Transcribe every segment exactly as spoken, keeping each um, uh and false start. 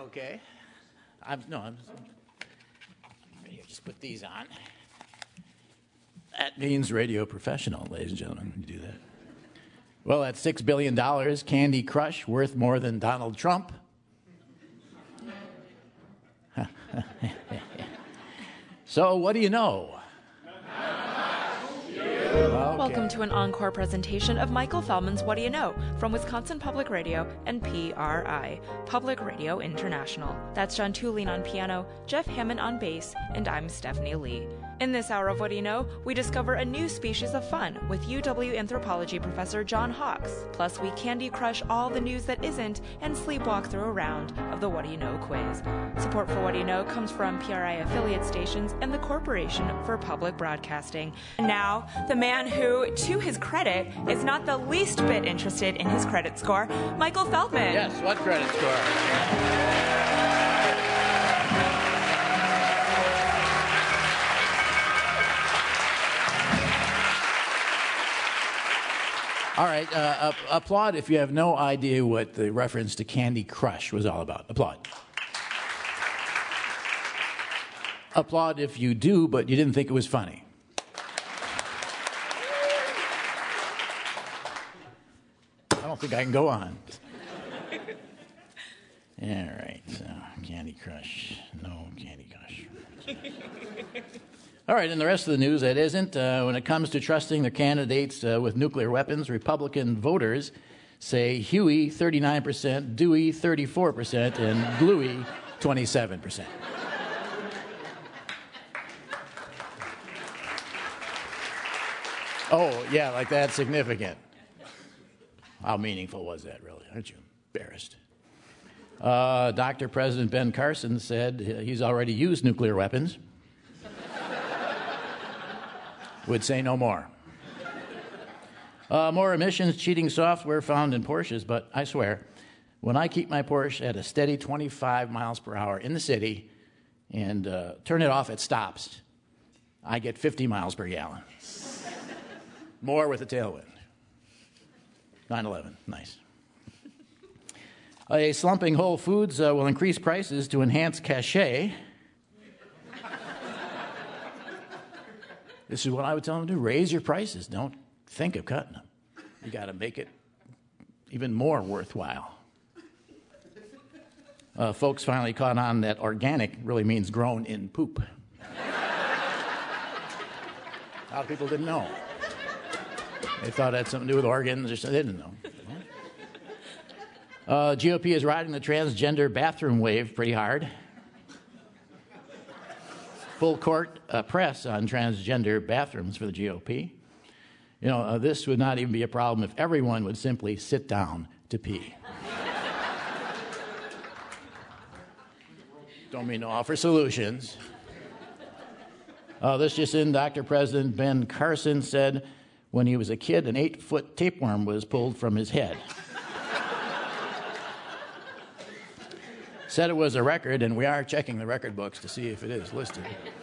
Okay. I'm, no, I'm... Here, just put these on. That means radio professional, ladies and gentlemen, when you do that. Well, at six billion dollars, Candy Crush worth more than Donald Trump. So, what do you know? Okay. Welcome to an encore presentation of Michael Feldman's What Do You Know? From Wisconsin Public Radio and P R I, Public Radio International. That's John Tulin on piano, Jeff Hammond on bass, and I'm Stephanie Lee. In this hour of What Do You Know, we discover a new species of fun with U W anthropology professor John Hawks. Plus, we Candy Crush all the news that isn't and sleepwalk through a round of the What Do You Know quiz. Support for What Do You Know comes from P R I affiliate stations and the Corporation for Public Broadcasting. And now, the man who, to his credit, is not the least bit interested in his credit score, Michael Feldman. Yes, what credit score? All right, uh, applaud if you have no idea what the reference to Candy Crush was all about. Applaud. Applaud if you do, but you didn't think it was funny. I don't think I can go on. All right, so Candy Crush. No Candy Crush. All right, and the rest of the news that isn't, uh, when it comes to trusting their candidates uh, with nuclear weapons, Republican voters say Huey thirty-nine percent, Dewey thirty-four percent, and Bluey twenty-seven percent. Oh, yeah, like that's significant. How meaningful was that, really? Aren't you embarrassed? Uh, Doctor President Ben Carson said he's already used nuclear weapons. Would say no more. Uh, more emissions cheating software found in Porsches, but I swear, when I keep my Porsche at a steady twenty-five miles per hour in the city and uh, turn it off at stops, I get fifty miles per gallon. More with a tailwind. nine eleven, nice. A slumping Whole Foods uh, will increase prices to enhance cachet. This is what I would tell them to do. Raise your prices. Don't think of cutting them. You got to make it even more worthwhile. Uh, folks finally caught on that organic really means grown in poop. A lot of people didn't know. They thought it had something to do with organs or something. They didn't know. Uh, G O P is riding the transgender bathroom wave pretty hard. Full court uh, press on transgender bathrooms for the G O P. You know, uh, this would not even be a problem if everyone would simply sit down to pee. Don't mean to offer solutions. Uh, this just in, Doctor President Ben Carson said when he was a kid, an eight-foot tapeworm was pulled from his head. Said it was a record, and we are checking the record books to see if it is listed.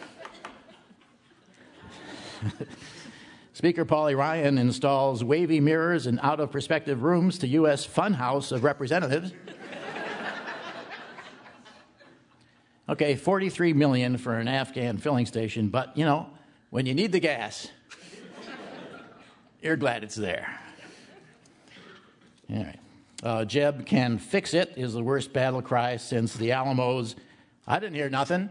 Speaker Pauli Ryan installs wavy mirrors in out-of-perspective rooms to U S Funhouse of Representatives. Okay, forty-three million dollars for an Afghan filling station, but, you know, when you need the gas, you're glad it's there. All right. Uh, Jeb can fix it is the worst battle cry since the Alamos. I didn't hear nothing.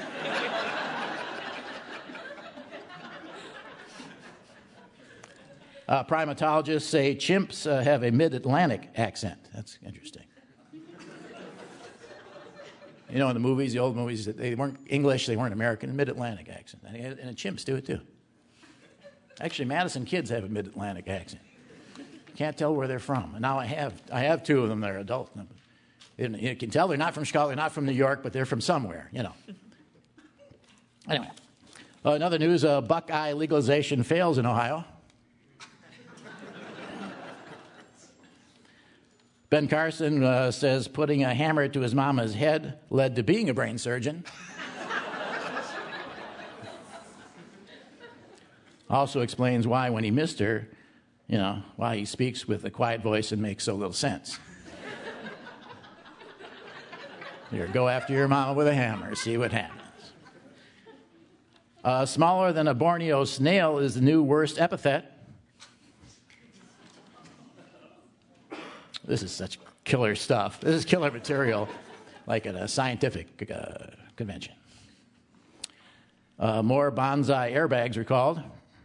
uh, primatologists say chimps uh, have a mid-Atlantic accent. That's interesting. You know, in the movies, the old movies, they weren't English, they weren't American, mid-Atlantic accent. And, and chimps do it too. Actually, Madison kids have a mid-Atlantic accent. Can't tell where they're from. And now I have I have two of them that are adult. You can tell they're not from Chicago, they're not from New York, but they're from somewhere, you know. Anyway, uh, another news, uh, Buckeye legalization fails in Ohio. Ben Carson uh, says putting a hammer to his mama's head led to being a brain surgeon. Also explains why when he missed her, you know, why he speaks with a quiet voice and makes so little sense. Here, go after your mama with a hammer. See what happens. Uh, smaller than a Borneo snail is the new worst epithet. This is such killer stuff. This is killer material, like at a scientific uh, convention. Uh, more bonsai airbags are called.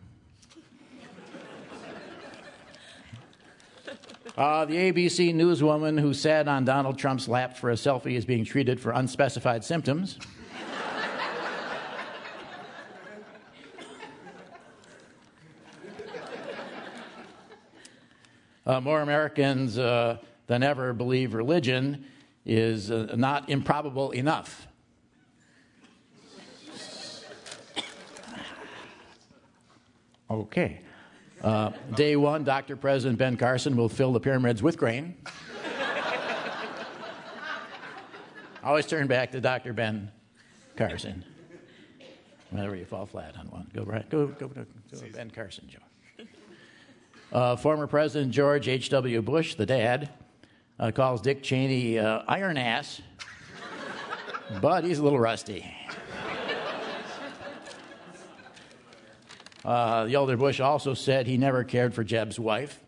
Uh, the A B C newswoman who sat on Donald Trump's lap for a selfie is being treated for unspecified symptoms. Uh, more Americans uh, than ever believe religion is uh, not improbable enough. Okay. Uh, day one, Doctor President Ben Carson will fill the pyramids with grain. Always turn back to Doctor Ben Carson. Whenever you fall flat on one, go right, go, go, go, go Ben Carson, Joe. Uh, former President George H W Bush, the dad, uh, calls Dick Cheney uh, iron ass, but he's a little rusty. Uh, the older Bush also said he never cared for Jeb's wife,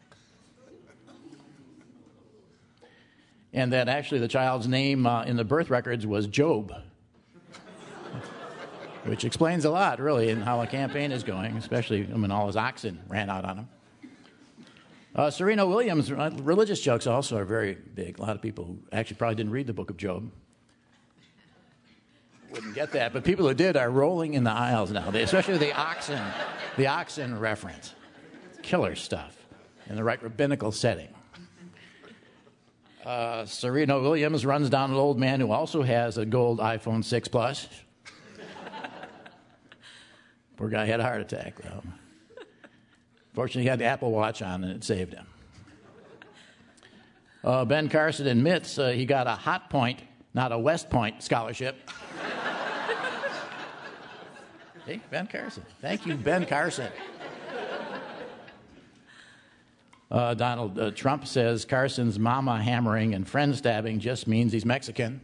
and that actually the child's name uh, in the birth records was Job, which explains a lot, really, in how a campaign is going, especially when all his oxen ran out on him. Uh, Serena Williams, uh, religious jokes also are very big. A lot of people who actually probably didn't read the book of Job wouldn't get that, but people who did are rolling in the aisles now, they, especially the oxen, the oxen reference. Killer stuff in the right rabbinical setting. Uh, Serena Williams runs down an old man who also has a gold iPhone six Plus. Poor guy had a heart attack, though. Fortunately, he had the Apple Watch on, and it saved him. Uh, Ben Carson admits uh, he got a Hot Point, not a West Point scholarship. Hey, Ben Carson. Thank you, Ben Carson. Uh, Donald uh, Trump says Carson's mama hammering and friend stabbing just means he's Mexican.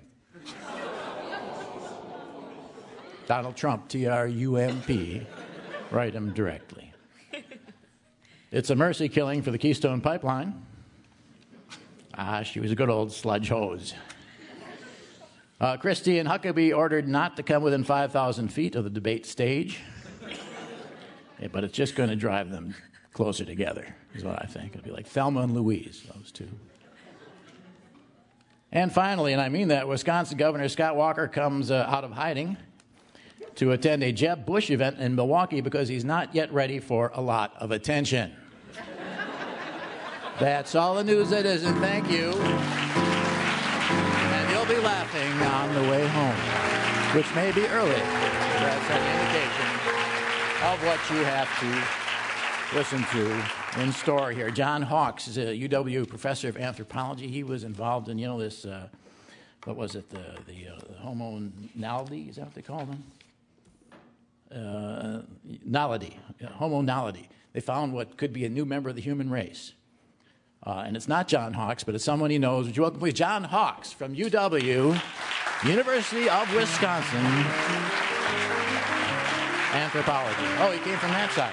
Donald Trump, T R U M P. Write him directly. It's a mercy killing for the Keystone Pipeline. Ah, she was a good old sludge hose. Uh, Christie and Huckabee ordered not to come within five thousand feet of the debate stage. Yeah, but it's just going to drive them closer together, is what I think. It'll be like Thelma and Louise, those two. And finally, and I mean that, Wisconsin Governor Scott Walker comes uh, out of hiding to attend a Jeb Bush event in Milwaukee because he's not yet ready for a lot of attention. That's all the news that isn't. Thank you. And you'll be laughing on the way home, which may be early. That's an indication of what you have to listen to in store here. John Hawks is a U W professor of anthropology. He was involved in, you know, this, uh, what was it, the, the, uh, the homo naledi, is that what they call them? Uh, naledi, homo naledi. They found what could be a new member of the human race. Uh, and it's not John Hawks, but it's someone he knows. Would you welcome, please, John Hawks from U W, University of Wisconsin, anthropology. Oh, he came from that side.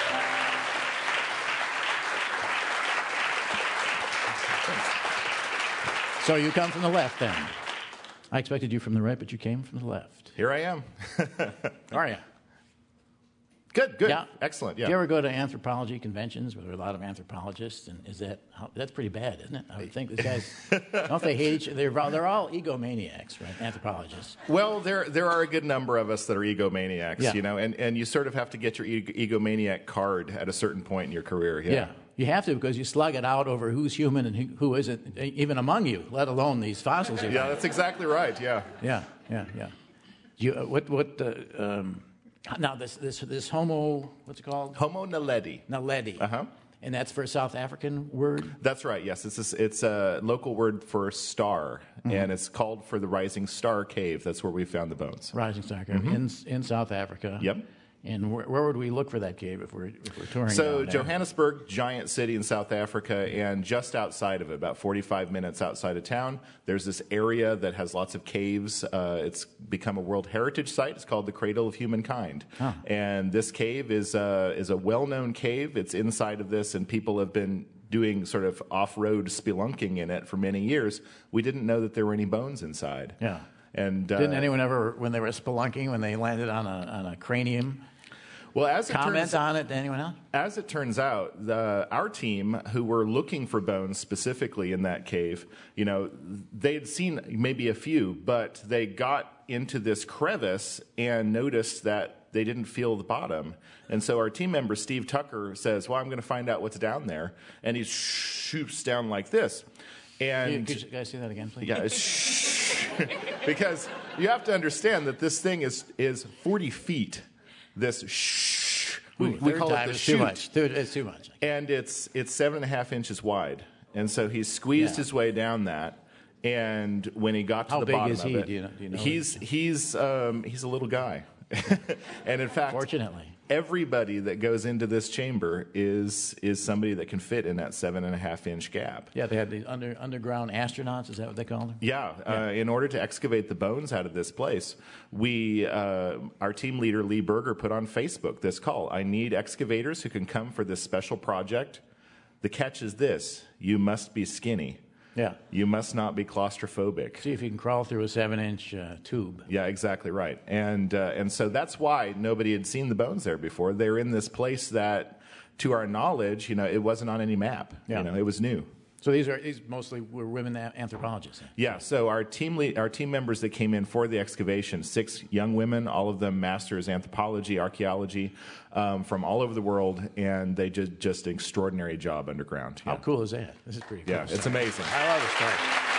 So you come from the left, then. I expected you from the right, but you came from the left. Here I am. How are you? Good, good. Yeah. Excellent, yeah. Do you ever go to anthropology conventions where there are a lot of anthropologists? And is that, how, that's pretty bad, isn't it? I would think these guys, don't they hate each other? They're, they're all egomaniacs, right? Anthropologists. Well, there there are a good number of us that are egomaniacs, Yeah. you know, and, and you sort of have to get your e- egomaniac card at a certain point in your career. Yeah. Yeah. You have to, because you slug it out over who's human and who, who isn't, even among you, let alone these fossils. Yeah, that's exactly right, yeah. Yeah, yeah, yeah. You, uh, what, what, uh, um, now this, this, this homo, what's it called? Homo naledi. Naledi. Uh-huh. And that's for a South African word? That's right, yes. It's a, it's a local word for star, mm-hmm. and it's called for the Rising Star Cave. That's where we found the bones. Rising Star Cave, mm-hmm. in, in South Africa. Yep. And where, where would we look for that cave if we're, if we're touring So down there? Johannesburg, giant city in South Africa, and just outside of it, about forty-five minutes outside of town, there's this area that has lots of caves. Uh, it's become a World Heritage Site. It's called the Cradle of Humankind. Huh. And this cave is, uh, is a well-known cave. It's inside of this, and people have been doing sort of off-road spelunking in it for many years. We didn't know that there were any bones inside. Yeah. And uh, Didn't anyone ever, when they were spelunking, when they landed on a, on a cranium, well, as it comment turns, on it? Anyone else? As it turns out, the, our team, who were looking for bones specifically in that cave, you know, they had seen maybe a few, but they got into this crevice and noticed that they didn't feel the bottom. And so our team member, Steve Tucker, says, well, I'm going to find out what's down there. And he shoots down like this. And Could you guys see that again, please? yeah, shh. Because you have to understand that this thing is, is forty feet. This shh. We, Ooh, we third call it time the is shoot. too much. Third, it's too much. And it's it's seven and a half inches wide. And so he squeezed Yeah. his way down that. And when he got to How the big bottom is of he? it, Do you know- do you know he's he's um, he's a little guy. And in fact, Fortunately. everybody that goes into this chamber is is somebody that can fit in that seven and a half inch gap. Yeah, they had the under, underground astronauts. Is that what they call them? Yeah, uh, in order to excavate the bones out of this place, we, uh, our team leader Lee Berger put on Facebook this call. I need excavators who can come for this special project. The catch is this: you must be skinny. Yeah. You must not be claustrophobic. See if you can crawl through a seven-inch uh, tube. Yeah, exactly right. And uh, and so that's why nobody had seen the bones there before. They're in this place that, to our knowledge, you know, it wasn't on any map. Yeah. You know, it was new. So these are these mostly were women a- anthropologists. Yeah, so our team le- our team members that came in for the excavation, six young women, all of them masters anthropology, archaeology, um, from all over the world, and they did just an extraordinary job underground. How Yeah, cool is that? This is pretty cool. yeah, it's amazing. I love the story.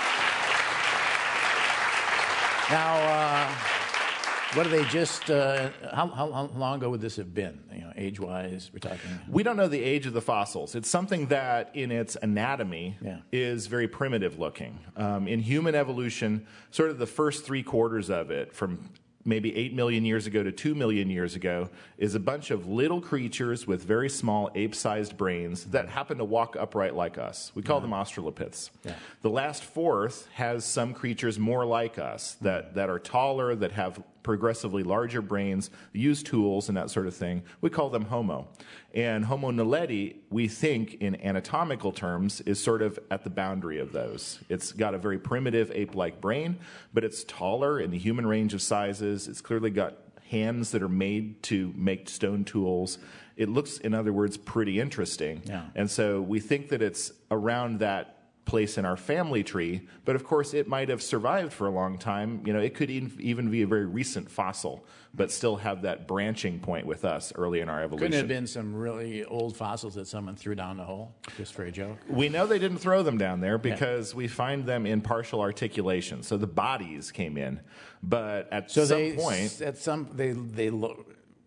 Now, uh, what do they just? Uh, how, how, how long ago would this have been? You know, age-wise, we're talking. We don't know the age of the fossils. It's something that, in its anatomy, Yeah. is very primitive looking. Um, in human evolution, sort of the first three quarters of it, from maybe eight million years ago to two million years ago, is a bunch of little creatures with very small ape-sized brains that happen to walk upright like us. We call them Australopiths. Yeah. The last fourth has some creatures more like us that, that are taller, that have progressively larger brains, use tools and that sort of thing. We call them Homo. And Homo naledi, we think in anatomical terms, is sort of at the boundary of those. It's got a very primitive ape-like brain, but it's taller in the human range of sizes. It's clearly got hands that are made to make stone tools. It looks, in other words, pretty interesting. Yeah. And so we think that it's around that place in our family tree, but of course it might have survived for a long time. You know, it could even be a very recent fossil, but still have that branching point with us early in our evolution. Couldn't it have been some really old fossils that someone threw down the hole just for a joke? We know they didn't throw them down there because yeah. we find them in partial articulation. So the bodies came in, but at so some they, point, at some they they lo-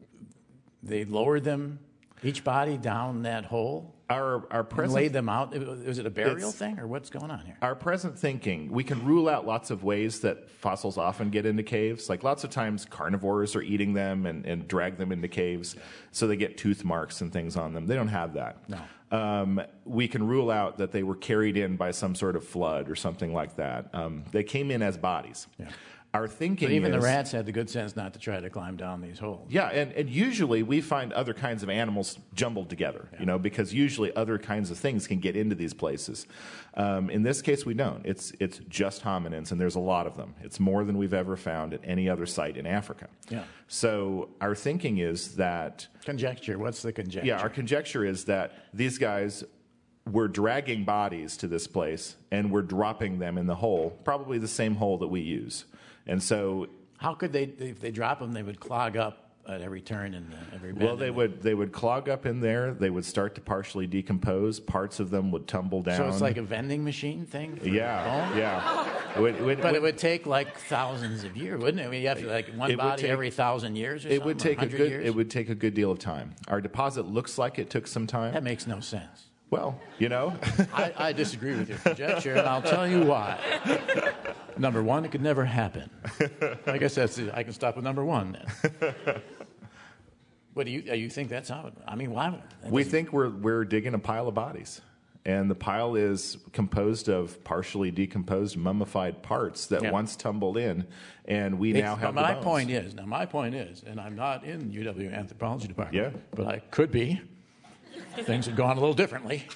they lowered them, each body down that hole. Our, our and present, laid them out. Was it a burial thing, or what's going on here? Our present thinking, we can rule out lots of ways that fossils often get into caves. Like lots of times carnivores are eating them and, and drag them into caves, so they get tooth marks and things on them. They don't have that. No. Um, we can rule out that they were carried in by some sort of flood or something like that. Um, they came in as bodies. Yeah. Our thinking But even is, the rats had the good sense not to try to climb down these holes. Yeah, and, and usually we find other kinds of animals jumbled together, Yeah. you know, because usually other kinds of things can get into these places. Um, in this case, we don't. It's it's just hominins, and there's a lot of them. It's more than we've ever found at any other site in Africa. Yeah. So our thinking is that... Conjecture. What's the conjecture? Yeah, our conjecture is that these guys were dragging bodies to this place, and we're dropping them in the hole, probably the same hole that we use. And so... How could they, if they drop them, they would clog up at every turn and uh, every bend? Well, they would they would clog up in there. They would start to partially decompose. Parts of them would tumble down. So it's like a vending machine thing? for Yeah, bone? yeah. It would- it would- But it would take like thousands of years, wouldn't it? I mean, you have to, like one It would body take- every thousand years or It something? would or take a one hundred good. years? It would take a good deal of time. Our deposit looks like it took some time. That makes no sense. Well, you know, I, I disagree with your conjecture, and I'll tell you why. Number one, it could never happen. I guess that's it. I can stop with number one then. What do you you think that's how? I mean, why? We think we're we're digging a pile of bodies, and the pile is composed of partially decomposed, mummified parts that Yeah. once tumbled in, and we now It's- have but the my bones. point is now. My point is, and I'm not in U W anthropology department. Yeah. But I could be. Things have gone a little differently.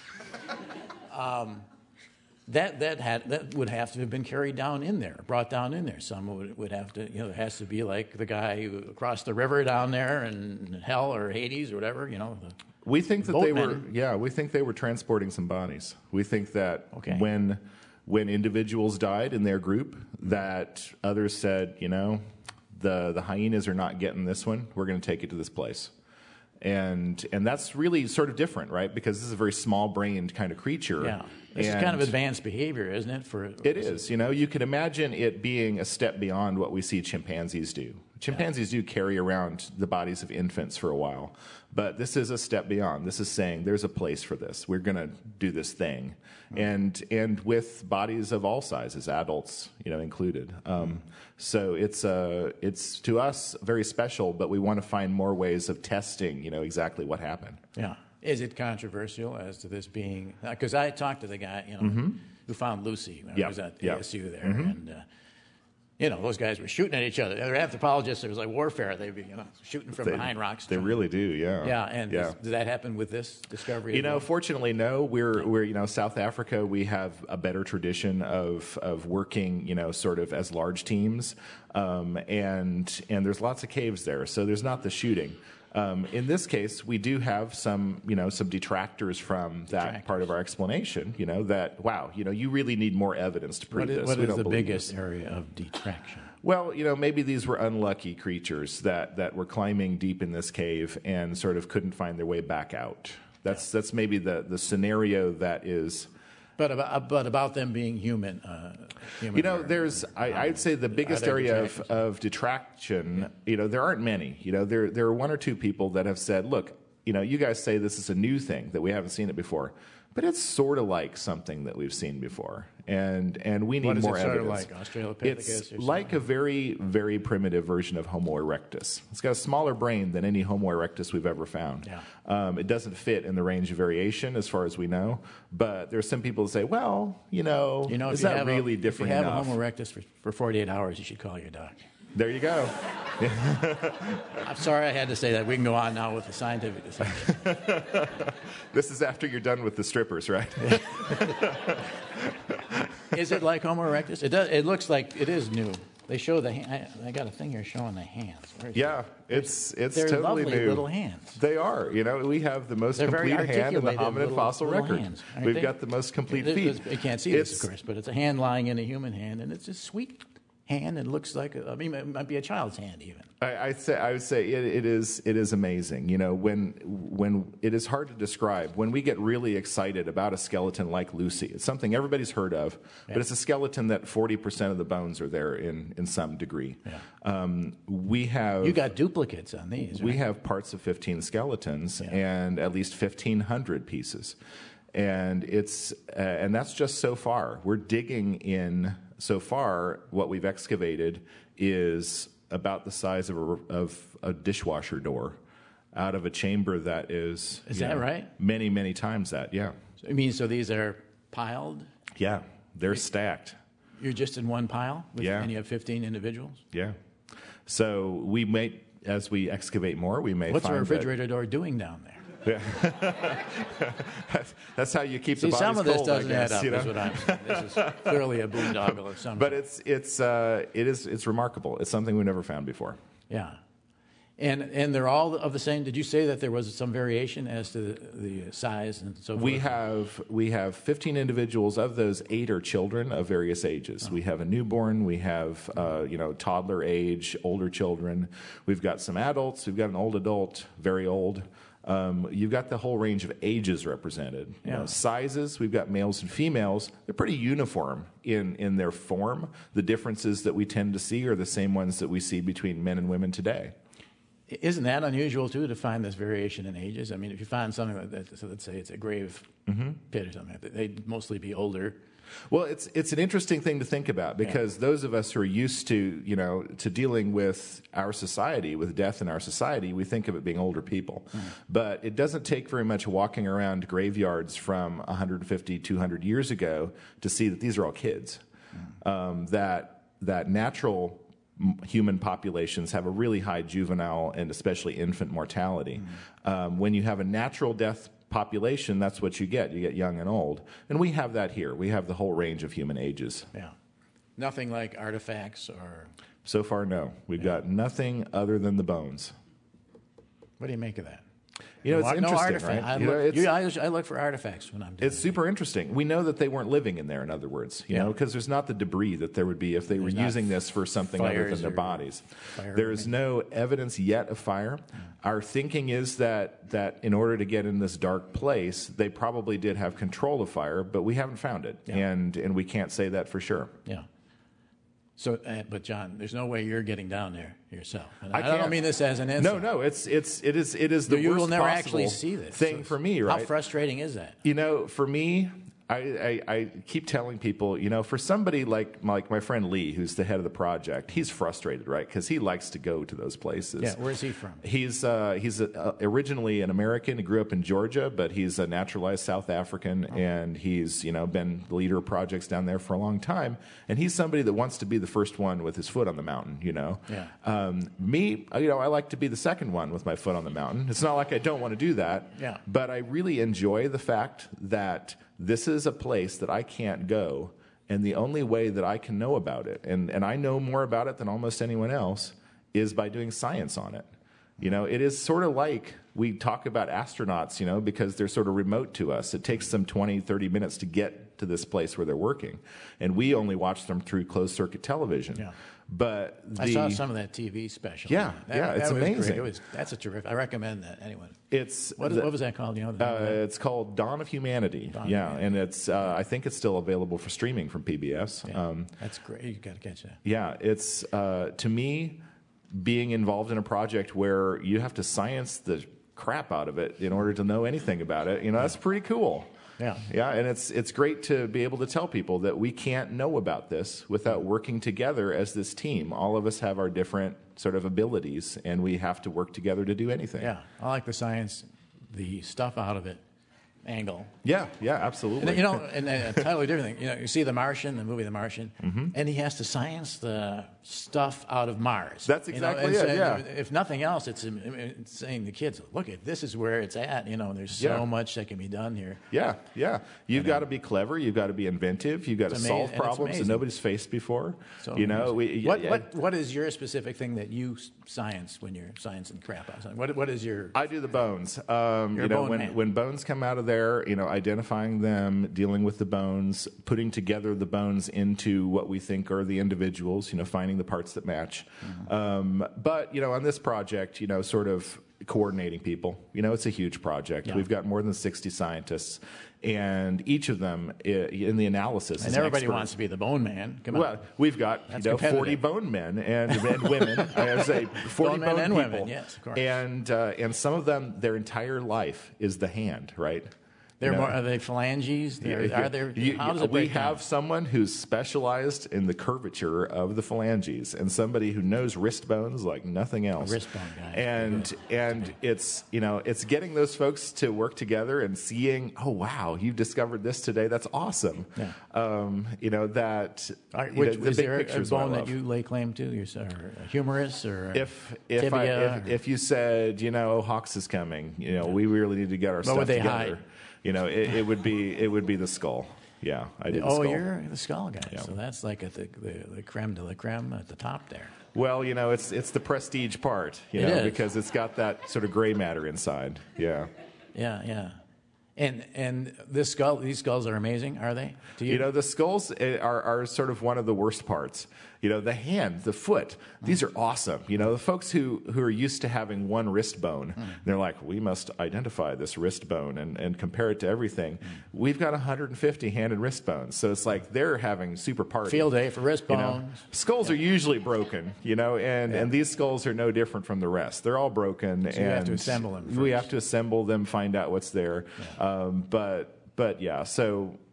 Um, that that had that would have to have been carried down in there, brought down in there. Some would would have to. You know, there has to be like the guy who crossed the river down there in hell or Hades or whatever. You know. The, We think that they were, boatmen. yeah, we think they were transporting some bodies. We think that Okay. when when individuals died in their group, that others said, you know, the the hyenas are not getting this one. We're going to take it to this place, and and that's really sort of different, right? Because this is a very small-brained kind of creature. Yeah. This is And kind of advanced behavior, isn't it? For It is. You know, you can imagine it being a step beyond what we see chimpanzees do. Chimpanzees do carry around the bodies of infants for a while, but this is a step beyond. This is saying there's a place for this. We're going to do this thing, and and with bodies of all sizes, adults, you know, included. Um, so it's uh, it's to us very special, but we want to find more ways of testing, you know, exactly what happened. Yeah. Is it controversial as to this being? Because I talked to the guy, you know, who found Lucy when Yeah, I was at yeah. A S U there, and uh, you know, those guys were shooting at each other. They're anthropologists. It was like warfare. They'd be, you know, shooting from They- behind rocks. They really do, yeah. Yeah, and yeah. Does, did that happen with this discovery? You as know, well? fortunately, no. We're we're you know South Africa. We have a better tradition of of working, you know, sort of as large teams, um, and and there's lots of caves there, so there's not the shooting. Um, in this case, we do have some, you know, some detractors from that Detractors. part of our explanation. You know that wow, you know, you really need more evidence to prove What is, this. what We is don't the believe biggest this. area of detraction? Well, you know, maybe these were unlucky creatures that, that were climbing deep in this cave and sort of couldn't find their way back out. That's that's maybe the, the scenario that is. But about, but about them being human. Uh, human You know, or- there's I, I'd say the biggest there area of, detractors? of detraction. You know, there aren't many. You know, there there are one or two people that have said, look, you know, you guys say this is a new thing that we haven't seen it before, but it's sort of like something that we've seen before, and and we need What is more it sort of evidence. like, Australopithecus It's or something? like a very very primitive version of Homo erectus. It's got a smaller brain than any Homo erectus we've ever found. Yeah. Um, it doesn't fit in the range of variation as far as we know, but there's some people that say, well, you know, You know, is if you that have really a, different if you have enough? a Homo erectus for, for forty-eight hours, you should call your doc. There you go. I'm sorry I had to say that. We can go on now with the scientific discussion. This is after you're done with the strippers, right? Is it like Homo erectus? It does. It looks like it is new. They show the. Ha- I, I got a thing here showing the hands. Where's Yeah, it's it's They're totally lovely new. little hands. They are. You know, we have the most They're very complete hand in the articulated hominid little- fossil little record. hands, aren't We've they? got the most complete It- feet. it's- You can't see It's- this, of course, but it's a hand lying in a human hand, and it's a sweet hand. It looks like. A, I mean, it might be a child's hand even. I, I say I would say it, it is it is amazing. You know, when when it is hard to describe. When we get really excited about a skeleton like Lucy, it's something everybody's heard of, but it's a skeleton that forty percent of the bones are there in in some degree. Yeah. Um, we have You got duplicates on these. we right? have parts of fifteen skeletons Yeah. and at least fifteen hundred pieces, and it's uh, and that's just so far. We're digging in so far. What we've excavated is about the size of a, of a dishwasher door, out of a chamber that is. Is you that know, right? Many many times that. Yeah, I mean, so these are piled. yeah, they're stacked. You're just in one pile, with, Yeah. and you have fifteen individuals. Yeah, so we may as we excavate more, we may What's a find that- refrigerator door doing down there? That's how you keep See, the bodies some of this cold, doesn't I guess, add up. you know? Is what I'm saying. This is clearly a boondoggle of some. But it's it's uh, it is it's remarkable. It's something we've never found before. Yeah. And and they're all of the same. Did you say that there was some variation as to the, the size and so forth? We have we have fifteen individuals. Of those, eight are children of various ages. We have a newborn. We have uh, you know toddler age, older children. We've got some adults. We've got an old adult, very old. Um, you've got the whole range of ages represented. You know, Yeah. sizes, we've got males and females. They're pretty uniform in, in their form. The differences that we tend to see are the same ones that we see between men and women today. Isn't that unusual too to find this variation in ages? I mean, if you find something like that, so let's say it's a grave Mm-hmm. pit or something, they'd mostly be older. Well, it's it's an interesting thing to think about because yeah. those of us who are used to, you know, to dealing with our society, with death in our society, we think of it being older people. Mm. But it doesn't take very much walking around graveyards from one hundred fifty, two hundred years ago to see that these are all kids. Mm. Um, that that natural human populations have a really high juvenile and especially infant mortality. Mm. Um, when you have a natural death population, that's what you get. You get young and old. And we have that here. We have the whole range of human ages. Yeah. Nothing like artifacts or... So far, no. We've yeah. got nothing other than the bones. What do you make of that? You know, it's no, interesting, no artifact. right? I you look, know, it's, you, I, I look for artifacts when I'm doing It's super it. interesting. We know that they weren't living in there, in other words, you yeah. know, because there's not the debris that there would be if they there's were using this for something other than their bodies. There's no evidence yet of fire. Yeah. Our thinking is that, that in order to get in this dark place, they probably did have control of fire, but we haven't found it, yeah. and, and we can't say that for sure. Yeah. So, uh, but John, there's no way you're getting down there yourself. And I, I don't mean this as an insult. No, no, it's it's it is it is the you worst will never possible actually see this thing so for me. Right? How frustrating is that? You know, for me, I, I, I keep telling people, you know, for somebody like like my friend Lee, who's the head of the project, he's frustrated, right? Because he likes to go to those places. Yeah, where's he from? He's uh, he's a, uh, originally an American. He grew up in Georgia, but he's a naturalized South African, oh. and he's you know been the leader of projects down there for a long time. And he's somebody that wants to be the first one with his foot on the mountain. You know, yeah. Um, me, you know, I like to be the second one with my foot on the mountain. It's not like I don't want to do that. Yeah. But I really enjoy the fact that this is a place that I can't go, and the only way that I can know about it, and, and I know more about it than almost anyone else, is by doing science on it. You know, it is sort of like we talk about astronauts, you know, because they're sort of remote to us. It takes them twenty, thirty minutes to get to this place where they're working, and we only watch them through closed-circuit television. Yeah. But the, I saw some of that T V special. Yeah, that, yeah, that it's was amazing. Great. It was, that's a terrific. I recommend that anyone. It's what, is, the, what was that called? You know, uh, it's called Dawn of Humanity. Dawn yeah, of Humanity. and it's uh, I think it's still available for streaming from P B S. Yeah, um, that's great. You got to catch that. Yeah, it's uh, to me being involved in a project where you have to science the crap out of it in order to know anything about it. You know, that's pretty cool. Yeah. Yeah, and it's it's great to be able to tell people that we can't know about this without working together as this team. All of us have our different sort of abilities, and we have to work together to do anything. Yeah, I like the science, the stuff out of it angle. Yeah, yeah, absolutely. And, you know, and a totally different thing. You know, you see The Martian, the movie The Martian, mm-hmm. and he has to science the stuff out of Mars. That's exactly you know, it. Yeah. If nothing else, it's, it's saying to kids, "Look, at this is where it's at." You know, there's so yeah. much that can be done here. Yeah, yeah. You've got to be clever. You've got to be inventive. You've got to solve and problems that nobody's faced before. So you know, we, what yeah, what what is your specific thing that you science when you're sciencing crap out? What what is your? I do the bones. Um, You're you know, a bone when man. when bones come out of there, you know, identifying them, dealing with the bones, putting together the bones into what we think are the individuals. You know, finding the parts that match. Mm-hmm. Um, but you know, on this project, you know, sort of coordinating people. You know, it's a huge project. Yeah. We've got more than sixty scientists, and each of them i- in the analysis. And is everybody expert. wants to be the bone man. Come on. Well, we've got That's you know forty competitive. bone men and, and women. I say forty Bone men bone and people. women, yes, of course. And uh, and some of them, their entire life is the hand, right? They're You know? more, are they phalanges? They're, Yeah, are there? you- how does you- it we break down? have someone who's specialized in the curvature of the phalanges, and somebody who knows wrist bones like nothing else. wrist bone guy. And and it's you know it's getting those folks to work together and seeing, oh wow, you've discovered this today. That's awesome. Yeah. Um, you know that. All right, you which, know, the is big there a pictures I bone that love. you lay claim to? You're or a humerus or a If if, I, tibia? if or- if you said, you know, Hawks is coming, you know, we really need to get our What stuff would they together. hide? You know, it, it would be it would be the skull. Yeah, I did. The oh, skull. you're the skull guy. Yeah. So that's like at the, the the creme de la creme at the top there. Well, you know, it's it's the prestige part, you It know, is. because it's got that sort of gray matter inside. Yeah. Yeah, yeah. And and this skull, these skulls are amazing, are they? To you? You know, the skulls eh, are, are sort of one of the worst parts. You know, the hand, the foot, these are awesome. You know, the folks who, who are used to having one wrist bone, Mm. they're like, we must identify this wrist bone and, and compare it to everything. We've got one hundred fifty hand and wrist bones. So it's like they're having super party. Field day for wrist You bones. know, skulls are usually broken, you know, and, and these skulls are no different from the rest. They're all broken. So and you have to assemble them We first. have to assemble them, find out what's there. Um, but but yeah, so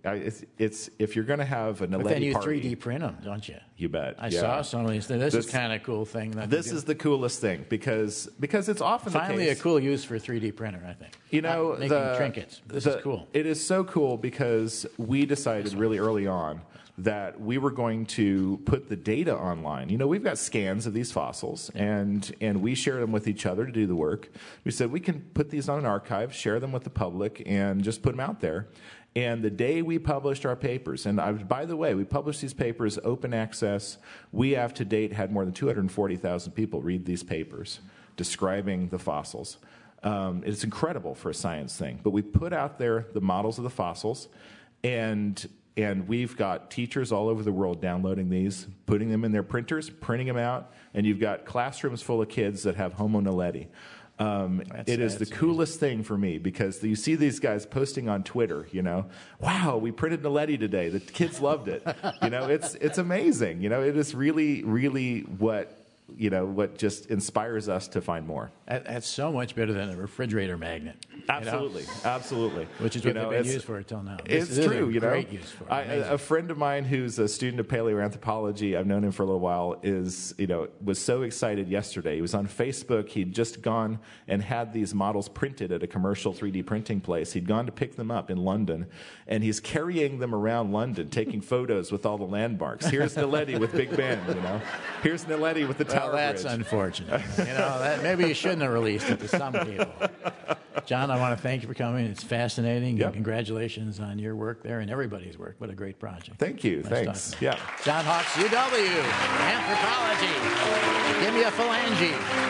I, it's, it's if you're going to have a Naledi But then you party, three D print them, don't you? You bet. I yeah. saw some of these things. This, This- is kind of cool thing. That This they do. is the coolest thing because because it's often finally the a case. cool use for a three D printer, I think. You know, Not making the, trinkets. This the- is cool. It is so cool because we decided really early on that we were going to put the data online. You know, we've got scans of these fossils, and and we share them with each other to do the work. We said we can put these on an archive, share them with the public, and just put them out there. And the day we published our papers, and I, by the way, we published these papers open access. We have to date had more than two hundred forty thousand people read these papers describing the fossils. Um, it's incredible for a science thing. But we put out there the models of the fossils, and and we've got teachers all over the world downloading these, putting them in their printers, printing them out, and you've got classrooms full of kids that have Homo naledi. Um, it is the coolest thing for me because you see these guys posting on Twitter, you know, wow, we printed Naledi today. The kids loved it. You know, it's it's amazing. You know, it is really, really what, you know, what just inspires us to find more. That, that's so much better than a refrigerator magnet. Absolutely, you know? absolutely. Which is You what know, they've been it's- used for until now. This, It's this is true, a you know. great use for it. I, Amazing. a friend of mine who's a student of paleoanthropology, I've known him for a little while, is you know was so excited yesterday. He was on Facebook. He'd just gone and had these models printed at a commercial three D printing place. He'd gone to pick them up in London, and he's carrying them around London, taking photos with all the landmarks. Here's Naledi with Big Ben, you know. Here's Naledi with the well, Tower that's Bridge. unfortunate. You know, that, maybe you shouldn't have released it to some people. John, I want to thank you for coming. It's fascinating. Yep. And congratulations on your work there and everybody's work. What a great project. Thank you. Nice Thanks. talking. Yeah. John Hawks, U W, anthropology. Give me a phalange.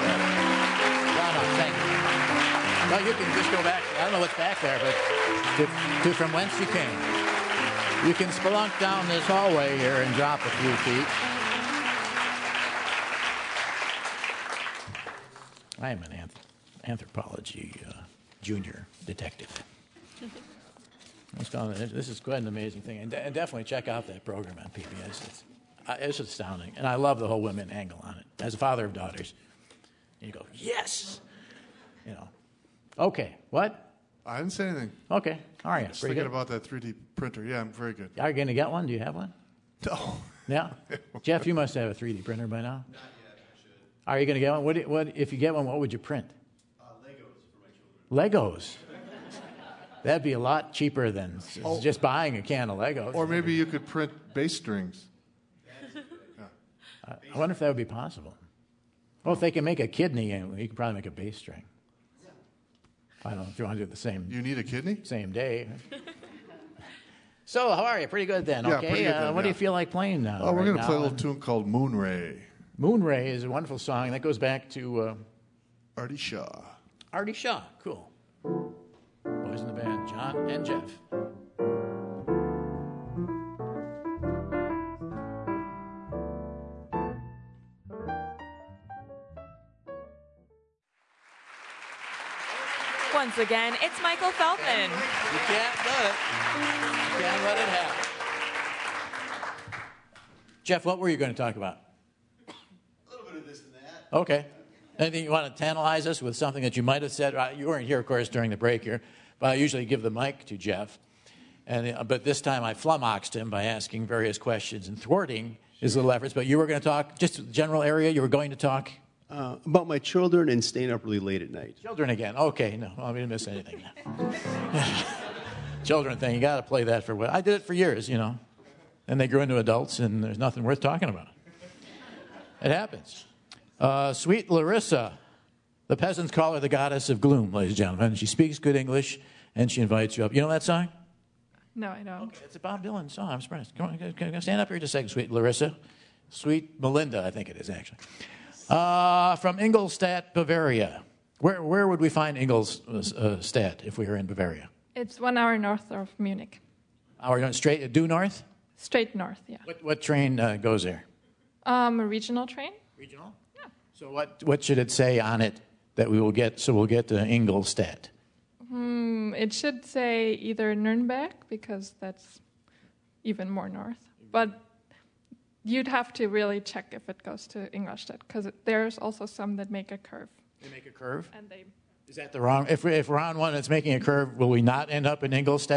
John Hawks, thank you. Well, you can just go back. I don't know what's back there, but to, to from whence you came. You can spelunk down this hallway here and drop a few feet. I am an anth- anthropology uh, junior detective. It's fun. This is quite an amazing thing. And, de- and definitely check out that program on P B S. It's, uh, it's astounding. And I love the whole women angle on it. As a father of daughters, you go, yes! You know. Okay, what? I didn't say anything. Okay, all right. Just Pretty thinking good. about that three D printer. Yeah, I'm very good. Are you going to get one? Do you have one? No. Yeah. Jeff, you must have a three D printer by now. Not yet. I should. Are you going to get one? What, do- what? If you get one, what would you print? Uh, Legos for my children. Legos. That'd be a lot cheaper than s- Oh. just buying a can of Legos. Or maybe you could print bass strings. I wonder if that would be possible. Well, if they can make a kidney, you could probably make a bass string. I don't know if you want to do it the same You need a kidney? same day. So, how are you? Pretty good then. Yeah, Okay. pretty good uh, then, what do yeah. you feel like playing now? Oh, we're right going to now? play a little tune called Moonray. Moonray is a wonderful song that goes back to uh, Artie Shaw. Artie Shaw. Cool. Boys in the band, John and Jeff. Once again, it's Michael Feldman. You can't do it. You can't let it happen. Jeff, what were you going to talk about? A little bit of this and that. Okay. Anything you want to tantalize us with something that you might have said? Uh, You weren't here, of course, during the break here, but I usually give the mic to Jeff. And, uh, but this time I flummoxed him by asking various questions and thwarting his little efforts. But you were going to talk, just the general area, you were going to talk? Uh, about my children and staying up really late at night. Children again. Okay, no, I didn't miss anything. Children thing, you got to play that for what? I did it for years, you know. And they grew into adults, and there's nothing worth talking about. It happens. Uh, sweet Larissa, the peasants call her the goddess of gloom, ladies and gentlemen. She speaks good English, and she invites you up. You know that song? No, I don't. Okay, it's a Bob Dylan song. I'm surprised. Come on, can I stand up here just a second, sweet Larissa. Sweet Melinda, I think it is, actually. Uh, from Ingolstadt, Bavaria. Where where would we find Ingolstadt if we were in Bavaria? It's one hour north of Munich. Are we going straight due north? Straight north, yeah. What what train uh, goes there? Um, a regional train? Regional. Yeah. So what what should it say on it that we will get? So we'll get to Ingolstadt. Mm, it should say either Nuremberg, because that's even more north. But you'd have to really check if it goes to Ingolstadt, because there's also some that make a curve. They make a curve. And they, Is that the wrong? If we, if we're on one that's making a curve, will we not end up in Ingolstadt?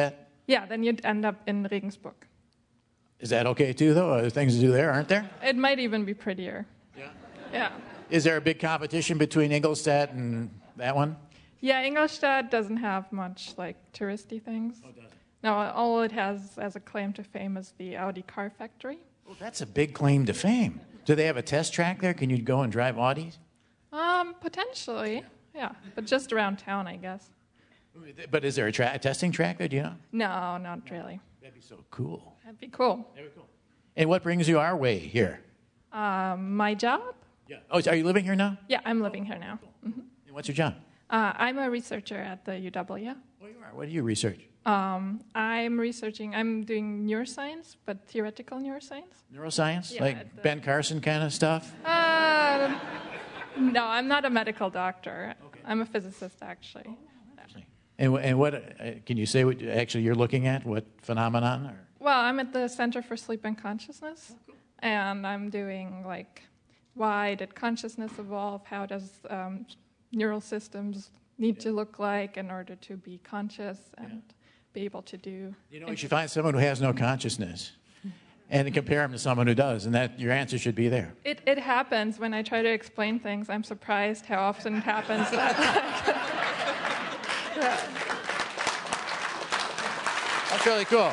Yeah, then you'd end up in Regensburg. Is that okay too, though? Are there things to do there, aren't there? It might even be prettier. Yeah. Yeah. Is there a big competition between Ingolstadt and that one? Yeah, Ingolstadt doesn't have much like touristy things. Oh, does it? No, all it has as a claim to fame is the Audi car factory. Well, that's a big claim to fame. Do they have a test track there? Can you go and drive Audis? Um, potentially, yeah, but just around town, I guess. But is there a tra- testing track there? Do you know? No, not really. That'd be so cool. That'd be cool. That'd be cool. And what brings you our way here? Um, my job? Yeah. Oh, are you living here now? Yeah, I'm living here now. Mm-hmm. And what's your job? Uh, I'm a researcher at the U W. Oh, you are. What do you research? Um, I'm researching, I'm doing neuroscience, but theoretical neuroscience. Neuroscience? Yeah, like at the- Ben Carson kind of stuff? Uh, no, I'm not a medical doctor. Okay. I'm a physicist, actually. And, wh- and what, uh, can you say what actually you're looking at? What phenomenon? Or? Well, I'm at the Center for Sleep and Consciousness, and I'm doing like, why did consciousness evolve? How does um, neural systems need Yeah. to look like in order to be conscious and Yeah. be able to do? You know, you should find someone who has no consciousness and compare him to someone who does, and that your answer should be there. It, it happens when I try to explain things. I'm surprised how often it happens that. That's really cool.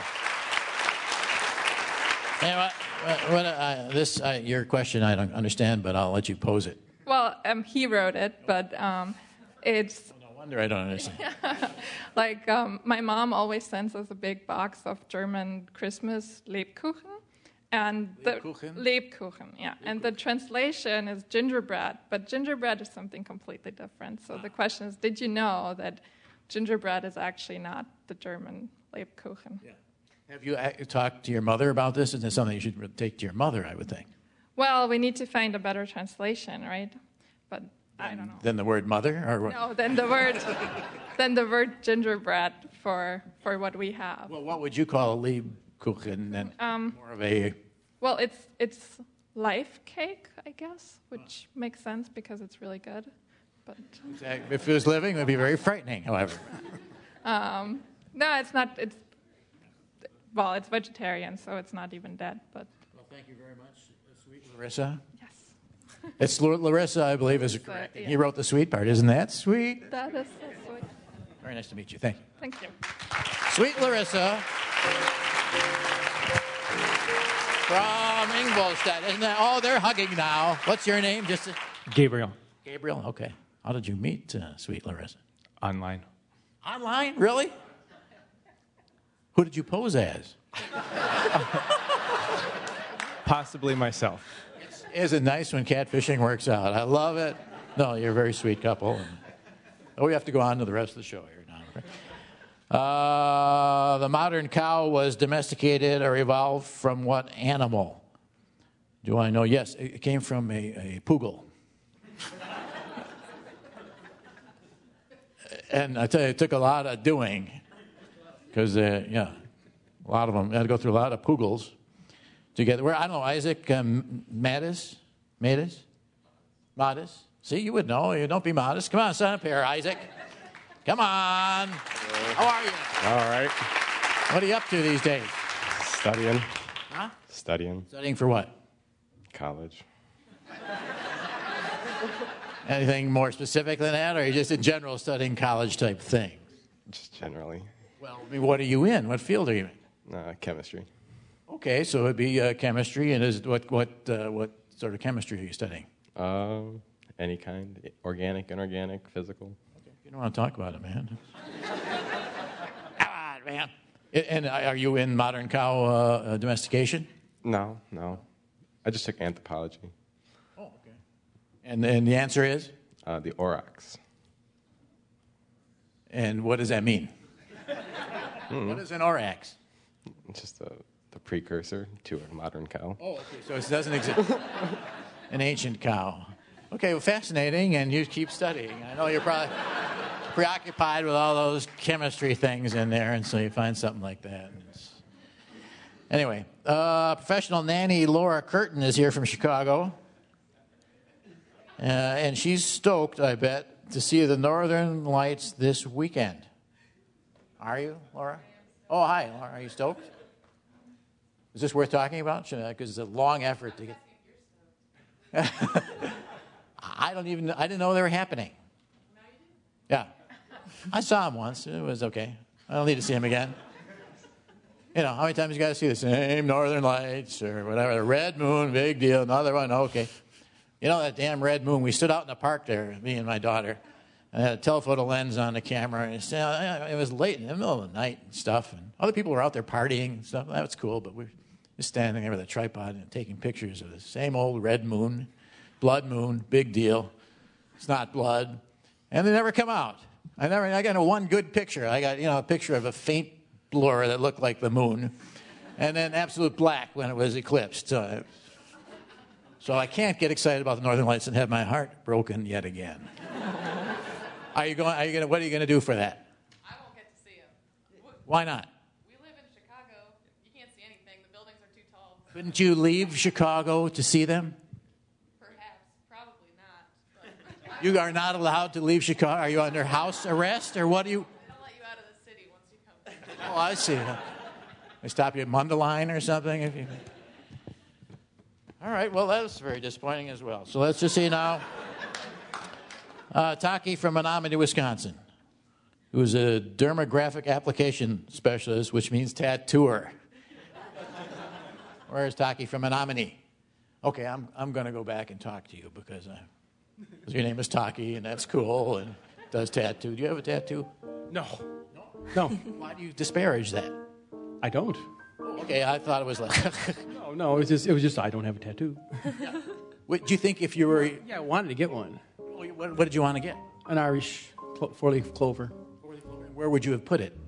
And what, what, what, uh, this, uh, your question I don't understand, but I'll let you pose it. Well, um, he wrote it, but um, it's No wonder I don't understand. like um, my mom always sends us a big box of German Christmas Lebkuchen. And the Lebkuchen? Lebkuchen, yeah. And the translation is gingerbread, but gingerbread is something completely different. So the question is, did you know that gingerbread is actually not the German Lebkuchen? Yeah. Have you uh, talked to your mother about this? Is this something you should re- take to your mother, I would think? Well, we need to find a better translation, right? But I don't know. Than the word mother? Or what? No, then the word, then the word gingerbread for for what we have. Well, what would you call a Lebkuchen then? Um, More of a... Well, it's it's life cake, I guess, which makes sense because it's really good. But If it was living, it would be very frightening, however. um, no, it's not. It's well, it's vegetarian, so it's not even dead. But Well, thank you very much, sweet Larissa. yes, It's L- Larissa, I believe, is correct. yeah. He wrote the sweet part. Isn't that sweet? that is so sweet. Very nice to meet you. Thank you. Thank you. Sweet Larissa from Ingolstadt. Isn't that? Oh, they're hugging now. What's your name? Just a- Gabriel, Gabriel. Okay. How did you meet uh, Sweet Larissa? online. Online? Really? Who did you pose as? Possibly myself. Isn't it nice when catfishing works out? I love it. No, you're a very sweet couple. Oh, we have to go on to the rest of the show here now. Uh, the modern cow was domesticated or evolved from what animal? Do I know? Yes, it came from a, a poogle. And I tell you, it took a lot of doing. Because, uh, yeah, a lot of them had to go through a lot of poogles to get where. I don't know, Isaac um, Mattis? Mattis? Modest? See, you would know. You don't be modest. Come on, stand up here, Isaac. Come on. How are you? All right. What are you up to these days? Studying. Huh? Studying. Studying for what? College. Anything more specific than that, or are you just in general studying college type things? Just generally. Well, I mean, what are you in? What field are you in? Uh, chemistry. Okay, so it'd be uh, chemistry, and is what what uh, what sort of chemistry are you studying? Um, any kind. Organic, inorganic, physical. You don't want to talk about it, man. Come on, man. And are you in modern cow uh, domestication? No, no. I just took anthropology. Oh, okay. And and the answer is? Uh, the aurochs. And what does that mean? Mm. What is an aurochs? It's just a, the precursor to a modern cow. Oh, okay. So it doesn't exist. An ancient cow. Okay, well, fascinating, and you keep studying. I know you're probably preoccupied with all those chemistry things in there, and so you find something like that. It's... Anyway, uh, professional nanny Laura Curtin is here from Chicago, uh, and she's stoked, I bet, to see the Northern Lights this weekend. Are you, Laura? Oh, hi. Laura, are you stoked? Is this worth talking about? Because it's a long effort to get. I don't even. I didn't know they were happening. Yeah, I saw him once. It was okay. I don't need to see him again. You know, how many times you got to see the same Northern Lights or whatever? Red moon, big deal. Another one, okay. You know that damn red moon? We stood out in the park there, me and my daughter. I had a telephoto lens on the camera, and it was late in the middle of the night and stuff. And other people were out there partying and stuff. That was cool, but we were just standing there with a tripod and taking pictures of the same old red moon, blood moon, big deal. It's not blood, and they never come out. I never. I got a one good picture. I got you know a picture of a faint blur that looked like the moon, and then absolute black when it was eclipsed. So, so I can't get excited about the Northern Lights and have my heart broken yet again. Are you going? Are you going? What are you going to do for that? I won't get to see them. Why not? We live in Chicago. You can't see anything. The buildings are too tall. Couldn't you leave Chicago to see them? Perhaps. Probably not. But You are not allowed to leave Chicago. Are you under house arrest, or what do you? they don't let you out of the city once you come there. Oh, I see. They stop you at Mundelein or something. If you... All right. Well, that's very disappointing as well. So let's just see now. Uh, Taki from Menominee, Wisconsin, who is a dermographic application specialist, which means tattooer. Where's Taki from Menominee? Okay, I'm I'm going to go back and talk to you because, I, because your name is Taki, and that's cool, and does tattoo. Do you have a tattoo? No. No, Why do you disparage that? I don't. Okay, I thought it was like... No, no, it was just, it was just I don't have a tattoo. What, do you think if you were... Yeah, I wanted to get one. What, what did you want to get? An Irish clo- four-leaf clover. Where would you have put it?